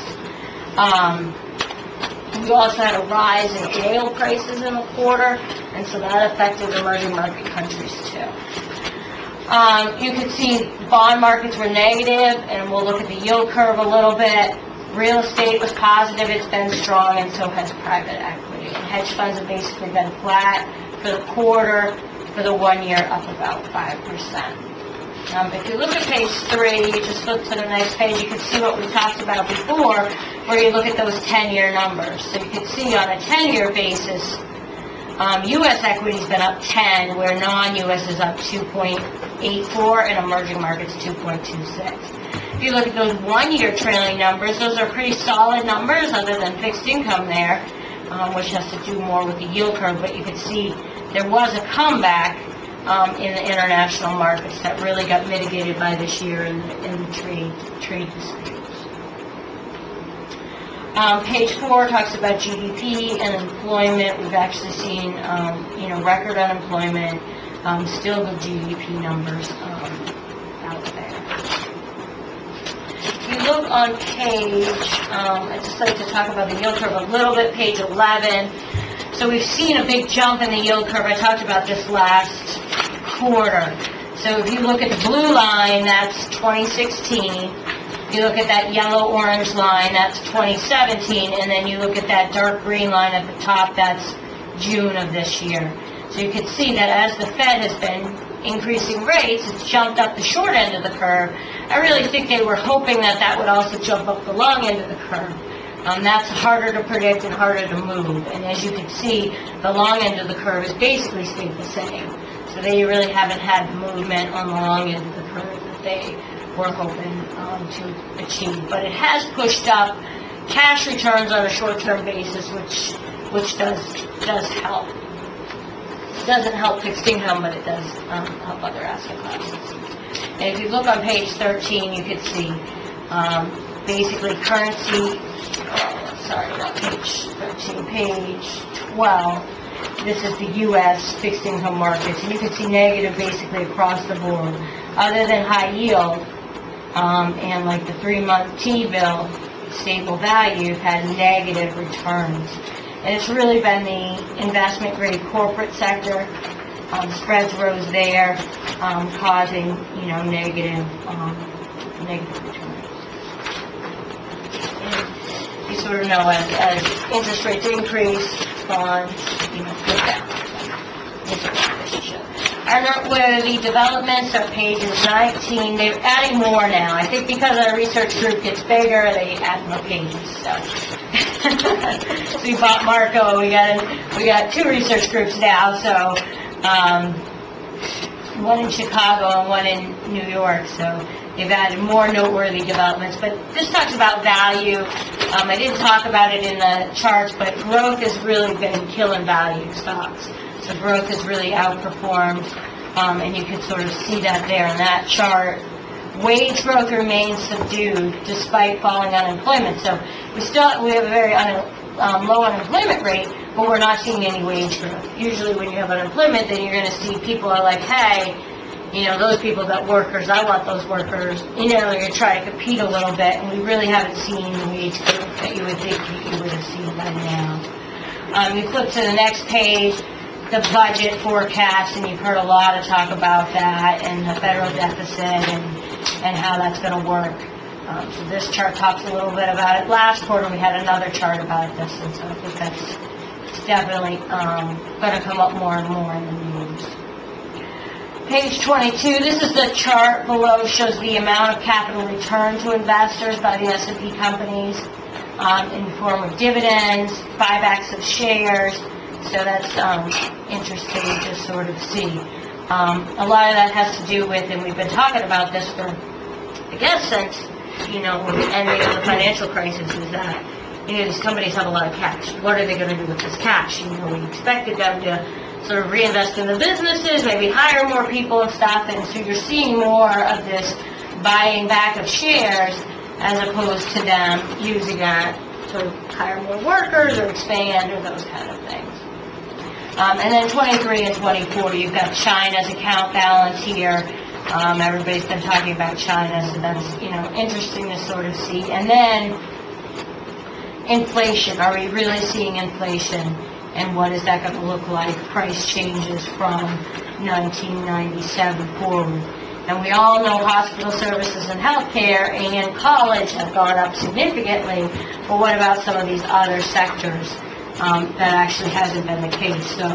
We also had a rise in oil prices in the quarter, and so that affected emerging market countries too. You could see bond markets were negative, and we'll look at the yield curve a little bit. Real estate was positive, it's been strong, and so has private equity. And hedge funds have basically been flat for the quarter, for the 1 year up about 5%. If you look at page 3, you just flip to the next page, you can see what we talked about before, where you look at those 10-year numbers. So you can see on a 10-year basis, U.S. equity's been up 10, where non-U.S. is up 2.84, and emerging markets 2.26. If you look at those 1-year trailing numbers, those are pretty solid numbers, other than fixed income there, which has to do more with the yield curve. But you can see there was a comeback in the international markets that really got mitigated by this year in the trade disputes. Page 4 talks about GDP and employment. We've actually seen, record unemployment, still the GDP numbers out there. If you look on page, I'd just like to talk about the yield curve a little bit, page 11. So we've seen a big jump in the yield curve. I talked about this last quarter. So if you look at the blue line, that's 2016. You look at that yellow-orange line, that's 2017. And then you look at that dark green line at the top, that's June of this year. So you can see that as the Fed has been increasing rates, it's jumped up the short end of the curve. I really think they were hoping that that would also jump up the long end of the curve. That's harder to predict and harder to move. And as you can see, the long end of the curve has basically stayed the same. So they really haven't had movement on the long end of the curve that they were hoping to achieve. But it has pushed up cash returns on a short-term basis, which does help. It doesn't help fixed income, but it does help other asset classes. And if you look on page 13, you can see basically currency, not page 13, page 12. This is the U.S. fixed income markets, and you can see negative basically across the board. Other than high yield and like the 3-month T-bill, stable value, have had negative returns. And it's really been the investment-grade corporate sector. Spreads rose there, causing, negative returns. And you sort of know as interest rates increase, bonds, go down. Our noteworthy developments are pages 19. They're adding more now. I think because our research group gets bigger, they add more pages. So we bought Marco. We got 2 research groups now. So one in Chicago and one in New York. So they've added more noteworthy developments. But this talks about value. I didn't talk about it in the charts, but growth has really been killing value stocks. So growth has really outperformed, and you can sort of see that there in that chart. Wage growth remains subdued despite falling unemployment. So we have a very low unemployment rate, but we're not seeing any wage growth. Usually when you have unemployment, then you're going to see people are like, hey, those people got workers, I want those workers. You're going to try to compete a little bit, and we really haven't seen the wage growth that you would think you would have seen by now. You flip to the next page, the budget forecast, and you've heard a lot of talk about that, and the federal deficit, and how that's going to work. So this chart talks a little bit about it. Last quarter we had another chart about this, and so I think that's definitely going to come up more and more in the news. Page 22, this is the chart below, shows the amount of capital returned to investors by the S&P companies in the form of dividends, buybacks of shares. So that's interesting to sort of see. A lot of that has to do with, and we've been talking about this for, I guess, since, the ending of the financial crisis, is that, these companies have a lot of cash. What are they going to do with this cash? We expected them to sort of reinvest in the businesses, maybe hire more people and stuff, and so you're seeing more of this buying back of shares as opposed to them using that to hire more workers or expand or those kind of things. And then 23 and 24, you've got China's account balance here. Everybody's been talking about China, so that's, interesting to sort of see. And then inflation. Are we really seeing inflation? And what is that going to look like? Price changes from 1997 forward. And we all know hospital services and healthcare and college have gone up significantly, but what about some of these other sectors? That actually hasn't been the case. So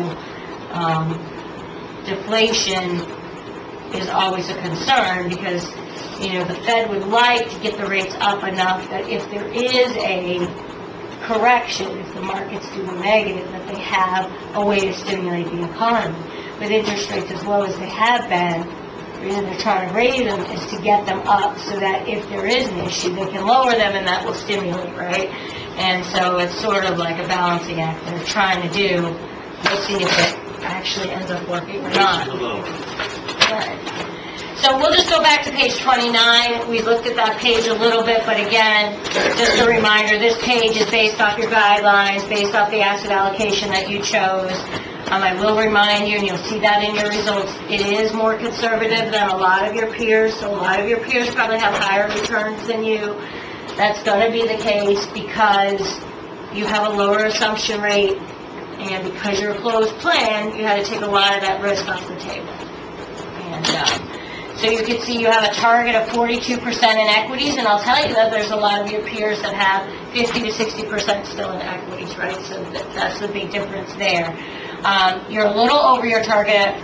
deflation is always a concern because, the Fed would like to get the rates up enough that if there is a correction, if the markets do negative, that they have a way to stimulate the economy. With interest rates as low as they have been, the reason they're trying to raise them is to get them up so that if there is an issue, they can lower them and that will stimulate, right? And so it's sort of like a balancing act they're trying to do. We'll see if it actually ends up working or not. Right. So we'll just go back to page 29. We looked at that page a little bit, but again, just a reminder, this page is based off your guidelines, based off the asset allocation that you chose. I will remind you, and you'll see that in your results, it is more conservative than a lot of your peers. So a lot of your peers probably have higher returns than you. That's going to be the case because you have a lower assumption rate, and because you're a closed plan, you had to take a lot of that risk off the table. And so you can see you have a target of 42% in equities, and I'll tell you that there's a lot of your peers that have 50 to 60% still in equities, right? So that's the big difference there. You're a little over your target at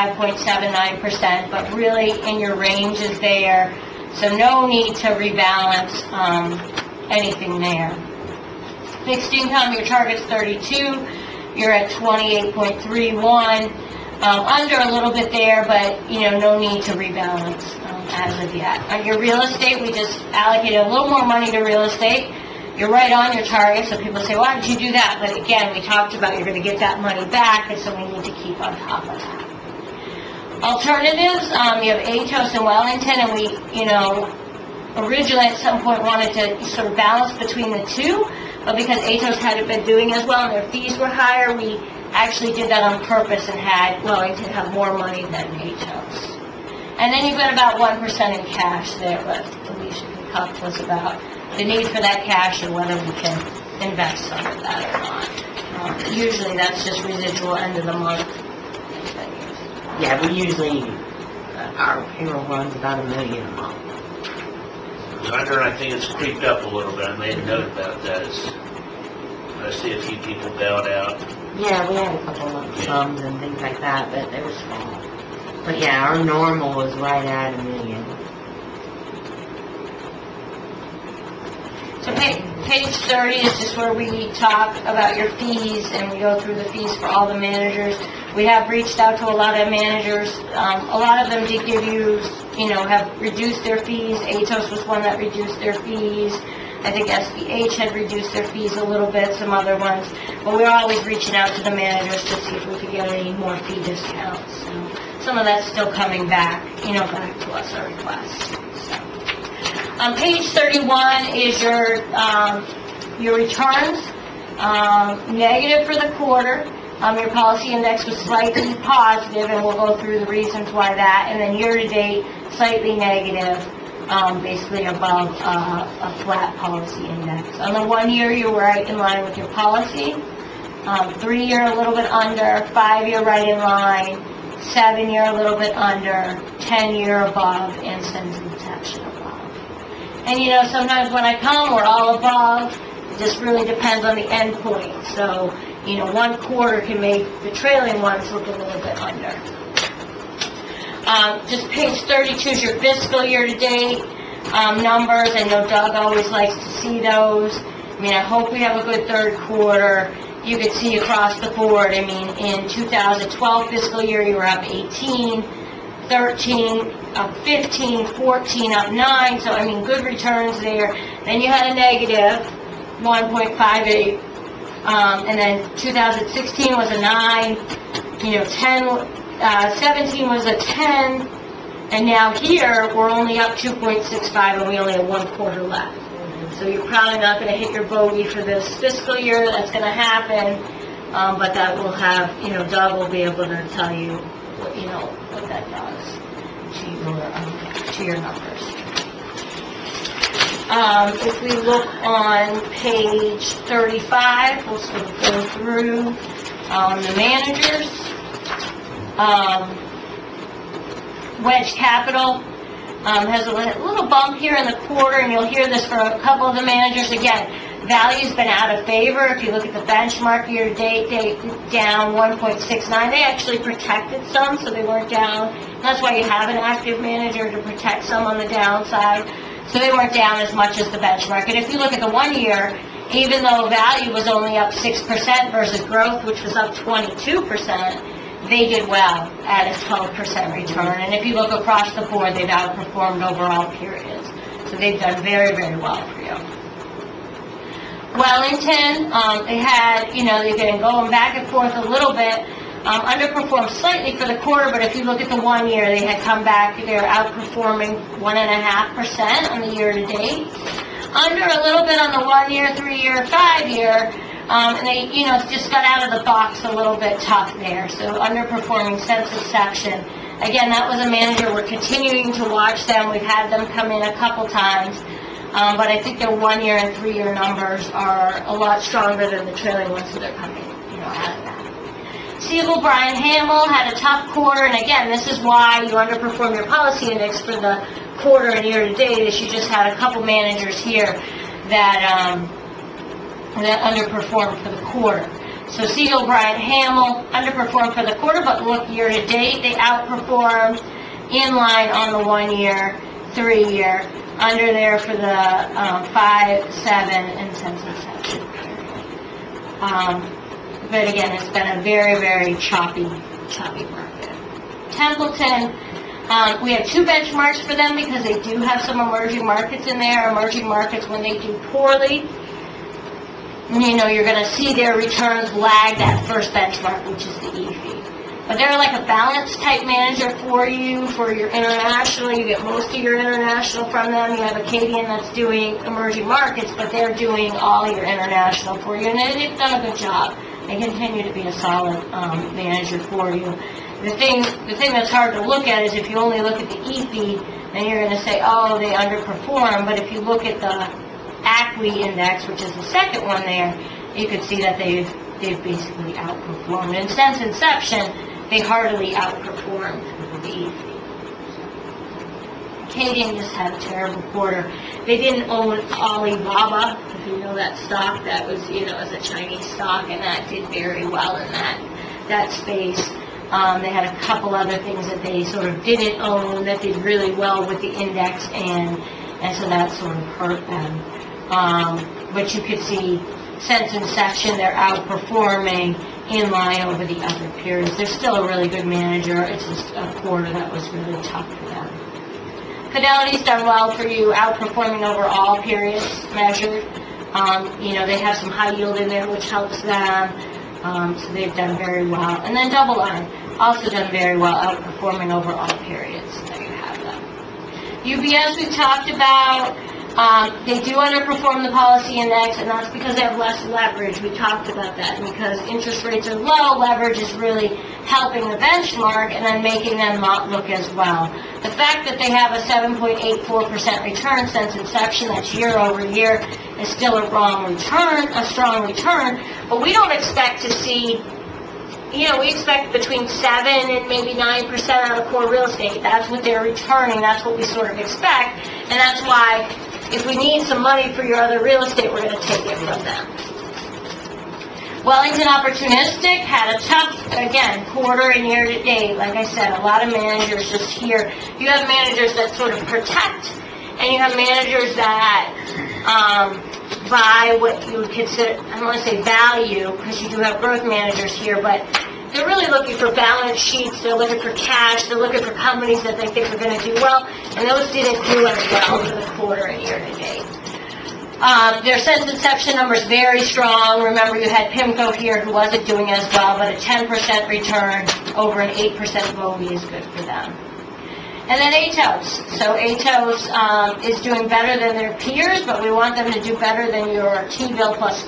45.79%, but really in your range is there, so no need to rebalance anything there. Fixed income, your target's 32, you're at 28.31. Under a little bit there, but, no need to rebalance as of yet. On your real estate, we just allocated a little more money to real estate. You're right on your target, so people say, why did you do that? But again, we talked about you're going to get that money back, and so we need to keep on top of that. Alternatives, you have Atos and Wellington, and we, originally at some point wanted to sort of balance between the two, but because Atos hadn't been doing as well and their fees were higher, we actually did that on purpose and had Wellington have more money than Atos. And then you've got about 1% in cash there, but Alicia can talk to us about the need for that cash and whether we can invest some of that or not. Usually that's just residual end of the month. Yeah, we usually, our payroll runs about $1 million a month. Under, I think it's creeped up a little bit. I made a note about that. I see a few people bailed out. Yeah, we had a couple lump sums and things like that, but they were small. But yeah, our normal is right at $1 million. So page 30 is just where we talk about your fees, and we go through the fees for all the managers. We have reached out to a lot of managers. A lot of them did give you, have reduced their fees. Atos was one that reduced their fees. I think SBH had reduced their fees a little bit, some other ones. But we're always reaching out to the managers to see if we could get any more fee discounts. So some of that's still coming back, back to us, our requests. So. Page 31 is your returns, negative for the quarter. Your policy index was slightly positive, and we'll go through the reasons why that. And then year-to-date, slightly negative, basically above a flat policy index. On the 1 year, you were right in line with your policy. 3 year, a little bit under. 5 year, right in line. 7 year, a little bit under. 10 year, above. And since inception, above. And sometimes when I come, we're all above. It just really depends on the end point. So, 1 quarter can make the trailing ones look a little bit under. Just page 32 is your fiscal year-to-date numbers. I know Doug always likes to see those. I hope we have a good third quarter. You could see across the board. In 2012 fiscal year, you were up 18, 13, up 15, 14, up 9. So, good returns there. Then you had a negative 1.58. And then 2016 was a 9, 17 was a 10, and now here, we're only up 2.65, and we only have 1 quarter left. So you're probably not going to hit your bogey for this fiscal year. That's going to happen, but that will have, Doug will be able to tell you, what that does to your numbers. If we look on page 35, we'll sort of go through the managers. Wedge Capital has a little bump here in the quarter, and you'll hear this for a couple of the managers. Again, value's been out of favor. If you look at the benchmark year-to-date, they down 1.69. They actually protected some, so they weren't down. That's why you have an active manager, to protect some on the downside. So they weren't down as much as the benchmark. And if you look at the 1 year, even though value was only up 6% versus growth, which was up 22%, they did well at a 12% return. And if you look across the board, they've outperformed overall periods. So they've done very, very well for you. Wellington, they had, they've been going back and forth a little bit. underperformed slightly for the quarter, but if you look at the 1 year, they had come back, they're outperforming 1.5% on the year-to-date. Under a little bit on the 1 year, 3 year, 5 year, and they, just got out of the box a little bit tough there. So underperforming since inception. Again, that was a manager. We're continuing to watch them. We've had them come in a couple times, but I think their 1 year and 3 year numbers are a lot stronger than the trailing ones, so they're coming, out of that. Siegel Brian Hamill had a tough quarter, and again, this is why you underperform your policy index for the quarter and year to date, is you just had a couple managers here that underperformed for the quarter. So Siegel Brian Hamill underperformed for the quarter, but look, year to date, they outperformed in line on the 1 year, 3 year, under there for the 5, 7, and since inception period. But again, it's been a very, very choppy market. Templeton, we have 2 benchmarks for them because they do have some emerging markets in there. Emerging markets, when they do poorly, you're going to see their returns lag that first benchmark, which is the EFI. But they're like a balanced type manager for you, for your international. You get most of your international from them. You have Acadian that's doing emerging markets, but they're doing all your international for you. And they've done a good job. They continue to be a solid manager for you. The thing that's hard to look at is if you only look at the EFI, then you're going to say, oh, they underperform. But if you look at the ACWI index, which is the second one there, you can see that they've basically outperformed. And since inception, they heartily outperformed the EFI. Acadian just had a terrible quarter. They didn't own Alibaba, if you know that stock. That was, as a Chinese stock, and that did very well in that space. They had a couple other things that they sort of didn't own that did really well with the index, and so that sort of hurt them. But you could see, since inception, they're outperforming in line over the other periods. They're still a really good manager. It's just a quarter that was really tough for them. Fidelity's done well for you, outperforming over all periods measured. They have some high yield in there, which helps them. So they've done very well. And then Double Line, also done very well, outperforming over all periods. There you have them. UBS we talked about. They do underperform the policy index, and that's because they have less leverage. We talked about that. And because interest rates are low, leverage is really helping the benchmark and then making them not look as well. The fact that they have a 7.84% return since inception, that's year over year, is still a strong return, but we don't expect to see, we expect between 7 and maybe 9% out of core real estate. That's what they're returning. That's what we sort of expect, and that's why if we need some money for your other real estate, we're going to take it from them. Wellington Opportunistic had a tough, again, quarter and year to date. Like I said, a lot of managers just here. You have managers that sort of protect, and you have managers that buy what you would consider, I don't want to say value, because you do have growth managers here, but they're really looking for balance sheets, they're looking for cash, they're looking for companies that they think are going to do well, and those didn't do as well for the quarter and year to date. Their since inception numbers very strong. Remember, you had PIMCO here who wasn't doing as well, but a 10% return over an 8% bogey is good for them. And then Atos. So Atos is doing better than their peers, but we want them to do better than your T-bill plus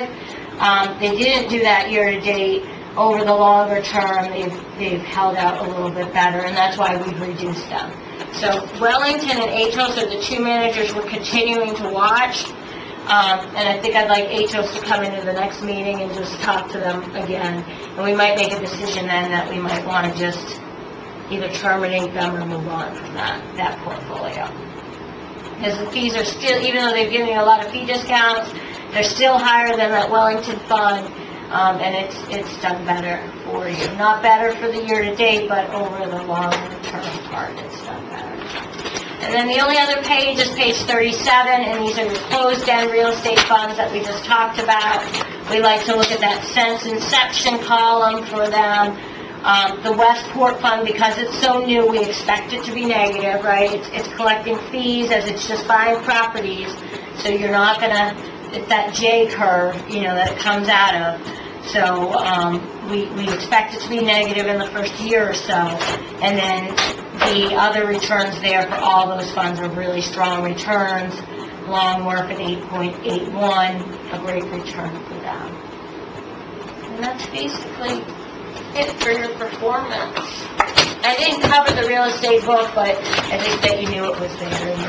5. They didn't do that year to date. Over the longer term, they've held out a little bit better, and that's why we've reduced them. So Wellington and Atos are the 2 managers we're continuing to watch, and I think I'd like Atos to come into the next meeting and just talk to them again, and we might make a decision then that we might want to just either terminate them or move on from that portfolio. Because the fees are still, even though they've given you a lot of fee discounts, they're still higher than that Wellington fund. And it's done better for you. Not better for the year to date, but over the longer term part, it's done better. And then the only other page is page 37, and these are your closed-end real estate funds that we just talked about. We like to look at that since inception column for them. The Westport fund, because it's so new, we expect it to be negative, right? It's collecting fees as it's just buying properties, so you're not going to, it's that J curve, that it comes out of. So we expect it to be negative in the first year or so, and then the other returns there for all those funds are really strong returns. Long Wharf at 8.81, a great return for them. And that's basically it for your performance. I didn't cover the real estate book, but I think that you knew it was there.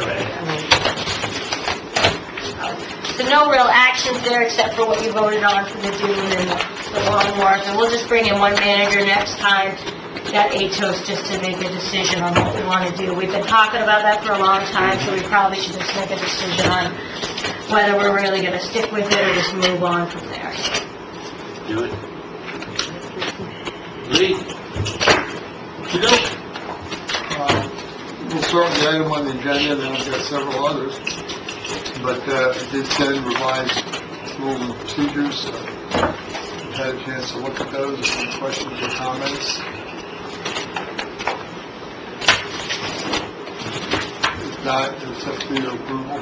So no real actions there except for what you voted on for the Dune and the Long Wharf. And we'll just bring in one manager next time at ATOS just to make a decision on what we want to do. We've been talking about that for a long time, so we probably should just make a decision on whether we're really going to stick with it or just move on from there. Do it. Lee? We'll start with the item on the agenda, then I've got several others. But it did send revised rules and procedures. I've had a chance to look at those. Any questions or comments? If not, it's up to your approval.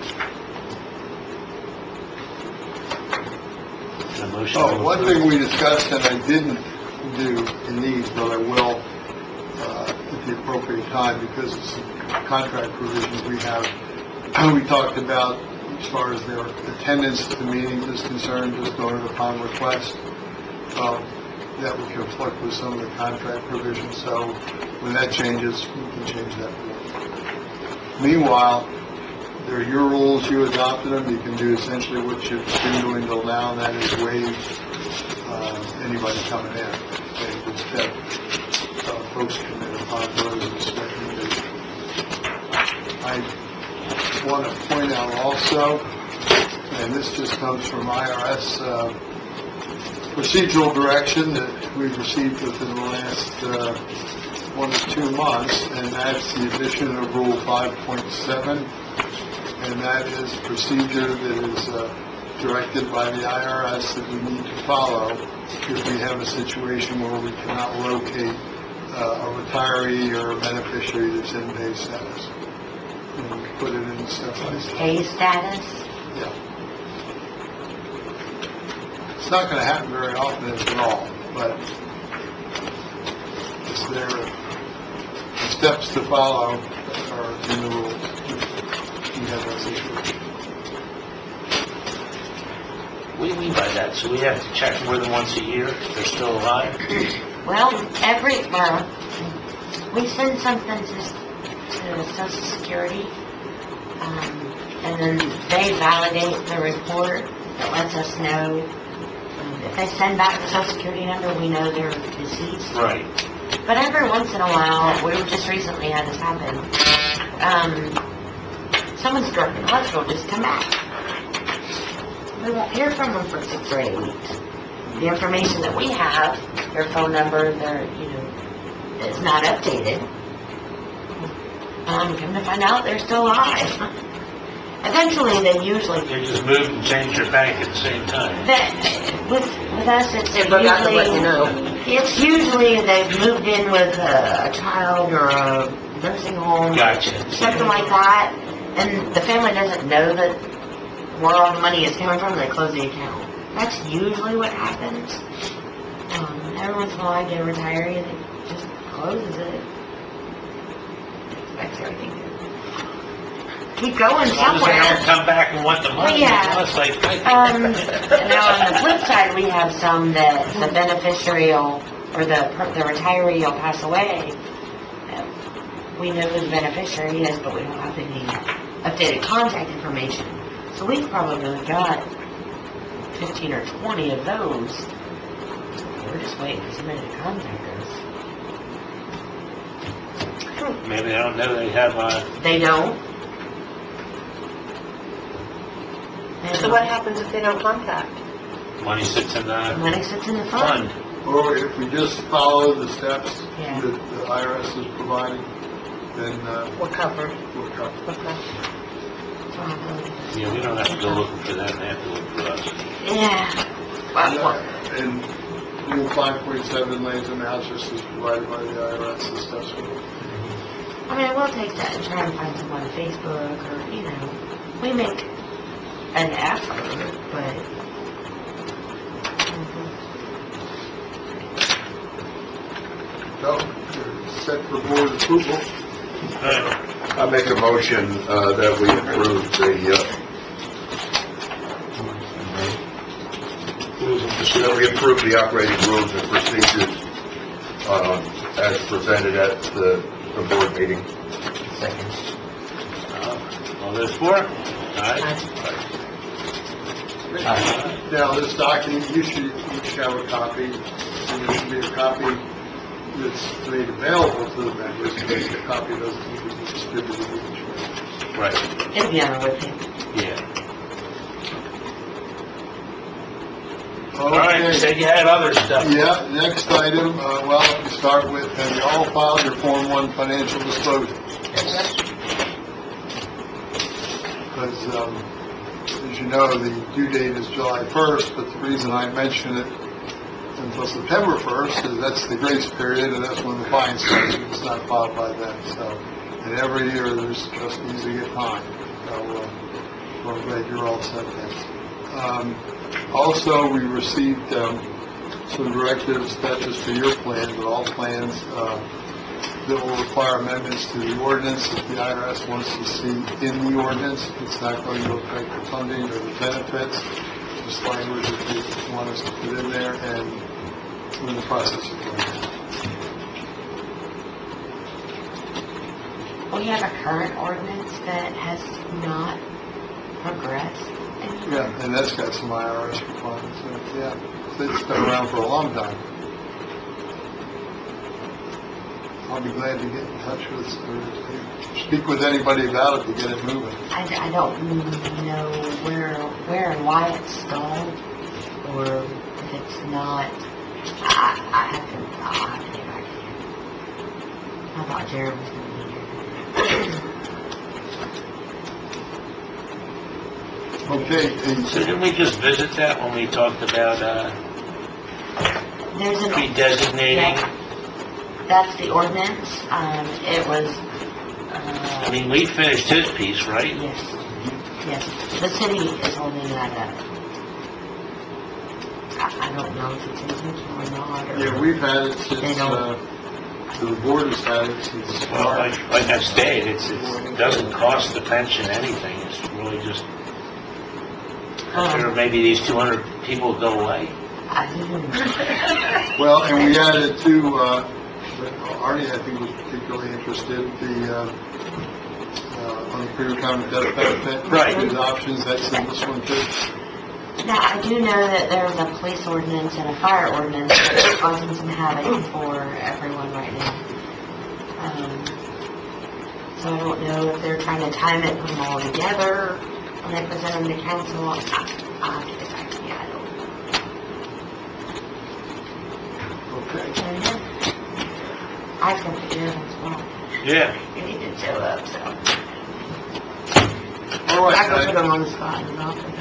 A motion Oh, to one approve. thing we discussed and I didn't do in these, but I will at the appropriate time because it's contract provisions we have. We talked about, as far as their attendance at the meetings is concerned, just ordered upon request, that would conflict with some of the contract provisions. So when that changes, we can change that rule. Meanwhile, they're your rules, you adopted them, you can do essentially what you've been doing till now, and that is waive anybody coming in. They just have folks come in upon those recommendations. I want to point out also, and this just comes from IRS procedural direction that we've received within the last 1 to 2 months, and that's the addition of Rule 5.7, and that is procedure that is directed by the IRS that we need to follow if we have a situation where we cannot locate a retiree or a beneficiary that's in pay status. And we put it in step by step. Pay status? Yeah. It's not going to happen very often, if at all, but it's there. The steps to follow are in the rules. We have that situation. What do you mean by that? So we have to check more than once a year if they're still alive? Well, we send something to Social Security, and then they validate the report that lets us know. If they send back the Social Security number, we know they're deceased. Right. But every once in a while, we just recently had this happen. Someone's struck in the hospital, just come back. We won't hear from them for 6 or 8 weeks. The information that we have, their phone number, their, it's not updated. Come to find out they're still alive. Eventually, they usually... They just moved and changed their bank at the same time. With us, it's usually they've moved in with a child or a nursing home. Gotcha. Something like that. And the family doesn't know that where all the money is coming from, they close the account. That's usually what happens. Every once in a while I get a retiree and it just closes it. Expects everything to keep going As long as they somewhere. don't come back and want the money. Well, yeah. It's like, Now on the flip side, we have some that the beneficiary will, or the retiree will pass away. We know who the beneficiary is, but we don't have any updated contact information. So we've probably got 15 or 20 of those. We're just waiting for somebody to contact us. maybe they don't know they have They don't. So what happens if they don't contact? money sits in the Money sits in the fund. fund. Or if we just follow the steps Yeah. that the IRS is providing, then We're covered. we're covered. Okay. Yeah, we don't have to go looking for them, they have to look for us. Yeah. Well, And Rule 5.7 lays them out just as provided by the IRS and stuff. I mean, we'll take that and try and find someone on Facebook or, we make an effort, but... So, you're set for board approval. I make a motion that we approve the operating rules and procedures as presented at the board meeting. Second. All those for? Aye. Now, this document, you should each have a copy, and there should be a copy that's made available to the members, but the copy doesn't need to be distributed each. Right, It'll be on the webpage. yeah. All right, you Okay. said you had other stuff. Yeah, next item, well, we start with, have you all filed your Form 1 financial disclosure? Because, as you know, the due date is July 1st, but the reason I mention it until September 1st is that's the grace period, and that's when the fine starts, if it's not filed by then, so, and every year there's trustees that get fined, so, we're glad you're all set then. Also, we received, some directives, not just for your plan, but all plans, that will require amendments to the ordinance that the IRS wants to see in the ordinance. It's not going to affect the funding or the benefits, just language that they want us to put in there, and we're in the process of doing that. We have a current ordinance that has not progressed. Yeah, and that's got some IRS requirements in it, yeah. It's been around for a long time. I'll be glad to get in touch with, or speak with anybody about it to get it moving. I don't know where and why it's stalled, or if it's not. I have to get back to you. I thought Jared was going to be here. Okay, So didn't we just visit that when we talked about, There's an pre-designating? Yeah, that's the ordinance. It was. I mean, we finished his piece, right? Yes. Yes. The city is holding that up. I don't know if it's intentional or not. Or yeah, we've had it They since, don't. the board has had it since Well, March. like I stated, it doesn't cost the pension anything, it's really just, or maybe these 200 people go away. Well, and we added two, Arnie, I think, was particularly interested, on the pre-retirement death benefit. Right. These options, that's in this one too. Now, I do know that there's a police ordinance and a fire ordinance that's causing some havoc for everyone right now. So I don't know if they're trying to time it, put them all together when they present them to council. I have to get back to you. I don't know. Okay. And I can figure it as well. Yeah. He didn't show up, so All right. I go put him on the spot in his office.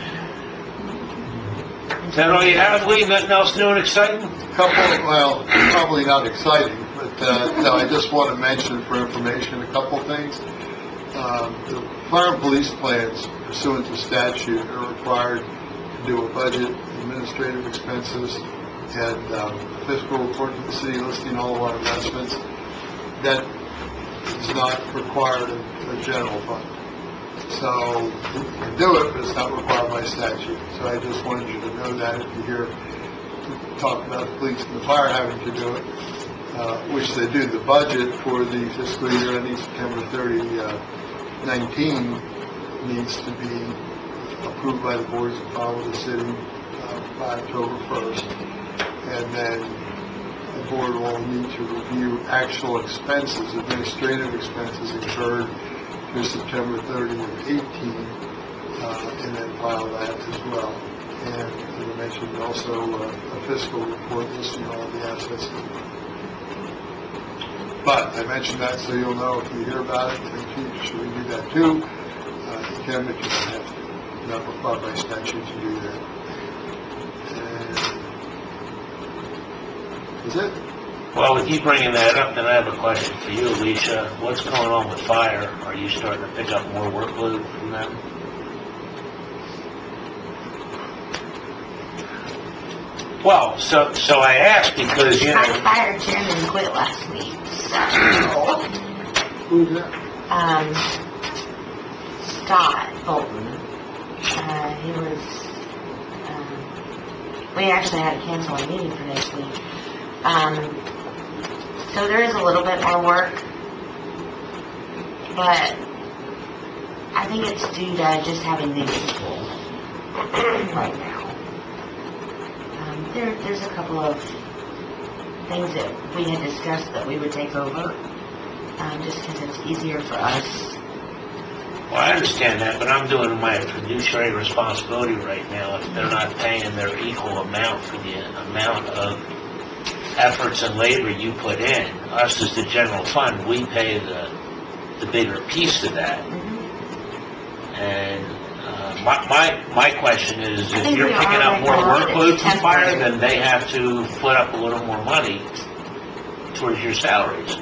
Is that all you have, Lee? Nothing else new and exciting? Couple, well, probably not exciting, but, no, I just want to mention for information a couple things. The fire and police plans pursuant to statute are required to do a budget, administrative expenses, and a fiscal report to the city listing all of our investments. That is not required of the general fund. So you can do it, but it's not required by statute. So I just wanted you to know that if you hear talk about the police and the fire having to do it, which they do. The budget for the fiscal year ending September 30, 19 needs to be approved by the boards and filed with the city by October 1st. And then the board will need to review actual expenses, administrative expenses incurred through September 30 of 18, and then file that as well. And as I mentioned, also a fiscal report listing all of the assets. But I mentioned that so you'll know if you hear about it, think, gee, should we do that too? You can, but you don't have to. Not required by statute to do that. And is it? Well, with you bringing that up, then I have a question for you, Alicia. What's going on with fire? Are you starting to pick up more workload from them? Well, so I asked because, you My know, fire chairman quit last week, so, Who's that? Scott Bolton, he was, we actually had to cancel a meeting for next week. So there is a little bit more work, but I think it's due to just having new people right now. There's a couple of things that we had discussed that we would take over, just because it's easier for us. well, I understand that, but I'm doing my fiduciary responsibility right now. If they're not paying their equal amount for the amount of efforts and labor you put in, us as the general fund, we pay the bigger piece of that. And my question is, I if think you're we picking are up more right now, workload it's from fire, temporary. then they have to put up a little more money towards your salaries.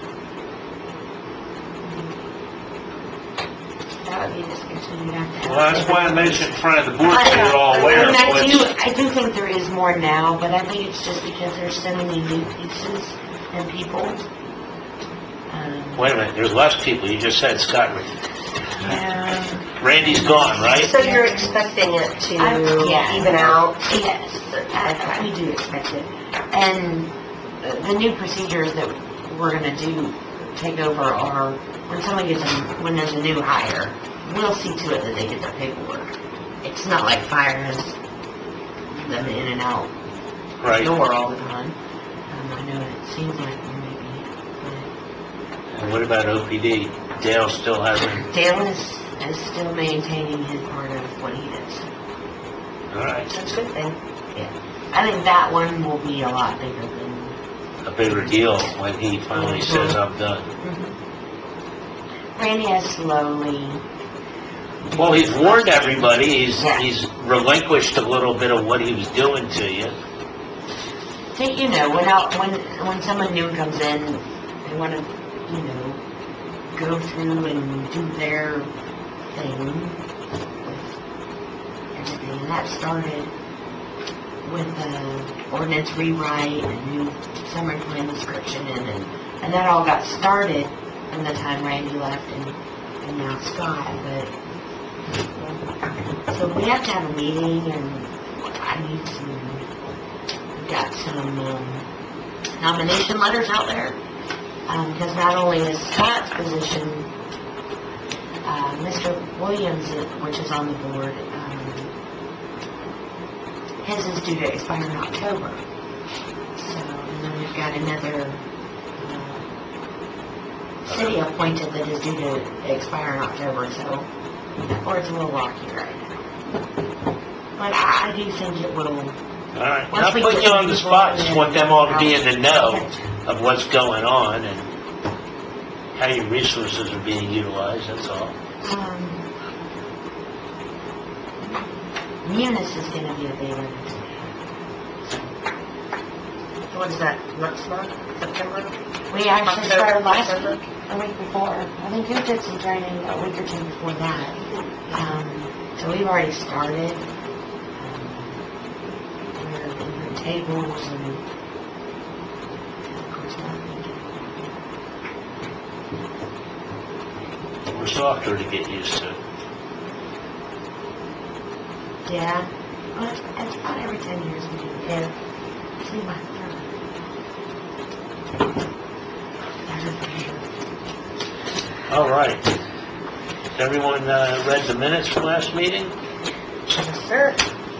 That would be a discussion you'd have to have. Well, that's why I mentioned in front of the board, so you're all aware of I what's... do think there is more now, but I think it's just because there's so many new pieces and people. Wait a minute, there's less people. You just said Scott. Yeah. Randy's gone, right? So you're expecting it to Yeah. even out? Yes, we do expect it. And the new procedures that we're gonna do, take over, are when when there's a new hire, we'll see to it that they get their paperwork. It's not like fire has them in and out the Right. door all the time. I know it seems like there may be, And what about OPD? Dale still hasn't... but Dale is still maintaining his part of what he does. All right. That's a good thing. Yeah. I think that one will be a lot bigger than... A bigger deal when he finally says, I'm done. Randy has slowly... Well, he's warned everybody. Yeah. He's relinquished a little bit of what he was doing to you. You know, when someone new comes in, they want to, you know, go through and do their thing with everything. And that started with the ordinance rewrite and new summary plan description, and that all got started from the time Randy left and now Scott. But so we have to have a meeting, and I need some. We've got some nomination letters out there, because not only is Scott's position, Mr. Williams, which is on the board, his is due to expire in October. So, and then we've got another city appointed that is due to expire in October, so that board's a little rocky right now. But I do think it will. All right. Once Not we putting get you on the people spot. in Just there, want them all to be in the know Yeah. of what's going on and how your resources are being utilized, that's all. Munis is going to be a big one. What is that, next month, September? We actually started last October? week, a week before. I think you did some training a week or two before that. So we've already started. We're in tables and, of course, We're softer to get used to. yeah. Well, it's about every 10 years we do it. Yeah. See my All right. Has everyone read the minutes from last meeting? Yes, sir.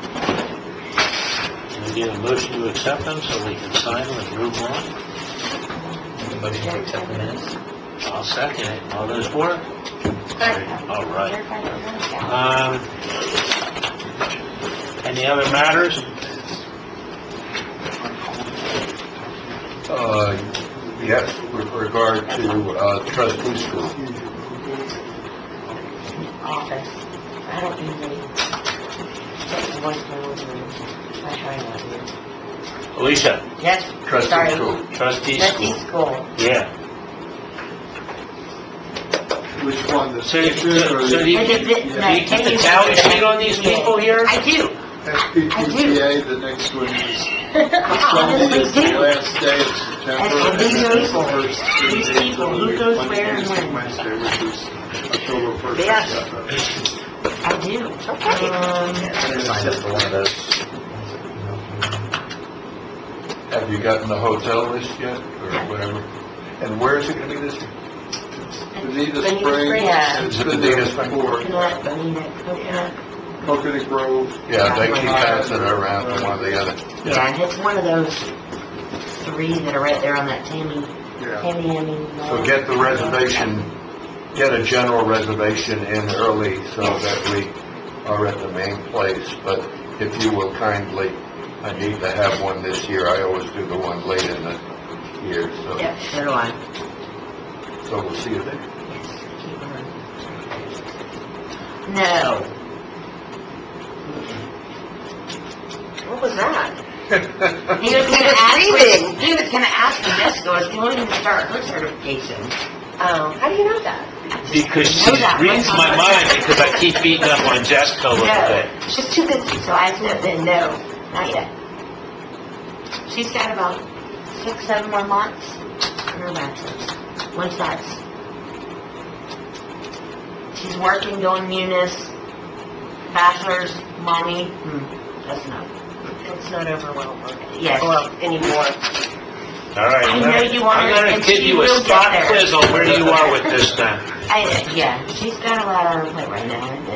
Can we get a motion to accept them so we can sign them and move on? Motion to accept the minutes? I'll second it. All those for it? All right. Any other matters? Yes, with regard to trustee school. Office. I don't usually take the voicemails and I try not to. Alicia, Yes? Trustee Sorry. school. trustee Trustee school. school. Yeah. Which one, the So station or do the you I did keep it- do you keep the tally sheet on these people here? I do. SPPTA? The next one is Honestly, It's the too. last day of September. And these and people, the first three these days people, of the who week, goes Monday, where and Tuesday, when? Wednesday, which is October 1st. Yes. I do. Signed up for one of those. Have you gotten the hotel list yet, or whatever? And where is it gonna be this year? Bonita Bonita Springs. Springs. Yeah. It's Is it been Bonita there Springs? before. Coconut, Bonita, Coconut. Coconut Grove. Yeah, they keep passing it around from one to the other. Yeah, and it's one of those three that are right there on that Tammy. So get the reservation, get a general reservation in early so that we are at the main place. But if you will kindly, I need to have one this year. I always do the one late in the year, Yeah, so do I. so we'll see you there. Yes, keep on. No. What was that? He was gonna ask when Jessica was going to start her certification. Oh, how do you know that? Because she reads my mind, because I keep beating up on Jessica a little bit. No, she's too busy, so I said, then no, not yet. She's got about 6-7 more months in her bachelor's. Once that's, she's working, doing munis, bachelor's, mommy, that's no. It's not overwhelming. Yes. Well, anymore. All right. I know you are, I'm gonna and give she you a will get spot there. quiz on where you are with this then. Yeah, she's got a lot on her plate right now, and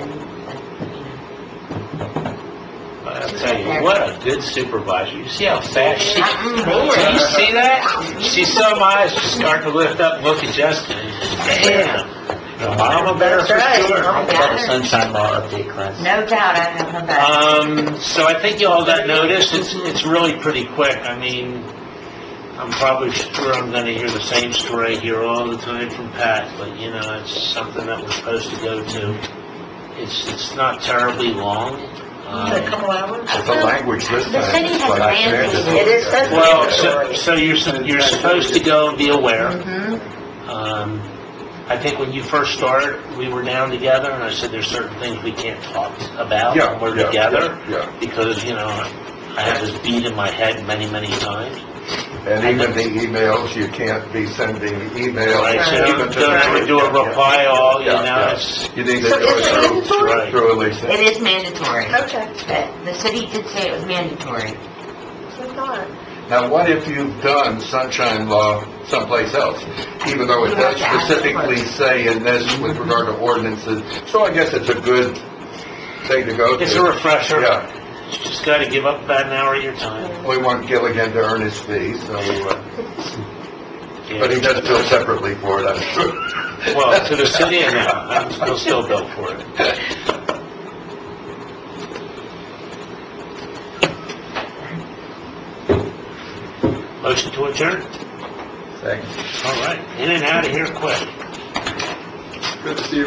I'll tell you, what a good supervisor. You see how fast she... you know. Do you see that? See some eyes just starting to lift up and look at Jessica. Damn. Mama better for sure. Oh, About the sunshine law update class. No doubt I have her back. So I think you all got noticed. It's really pretty quick. I mean, I'm probably sure I'm gonna hear the same story here all the time from Pat, but you know, it's something that we're supposed to go to. It's not terribly long. A couple hours? It's a language this The time. city It's has like mandated It is such a... Well, so you're supposed to go and be aware. Mm-hmm. I think when you first started, we were down together, and I said there's certain things we can't talk about Yeah, when we're yeah, together, yeah. because, you know, I have this beat in my head many, many times. And even the emails, you can't be sending emails. Right, so even to don't ever do a reply all, you Yeah, know, yeah. it's... You need to So do is it it mandatory? Right. through Elisa. It is mandatory. Okay. The city did say it was mandatory. So thought. Now, what if you've done sunshine law someplace else, even though it You does have to ask specifically them. say in this with regard to ordinances? So I guess it's a good thing to go to. It's a refresher. Yeah. You just gotta give up about an hour of your time. We want Gilligan to earn his fee, so, Yeah. but he does bill separately for it, I'm sure. Well, to the city, no, he'll still bill for it. Motion to adjourn? Second. All right, in and out of here quick. Good to see you.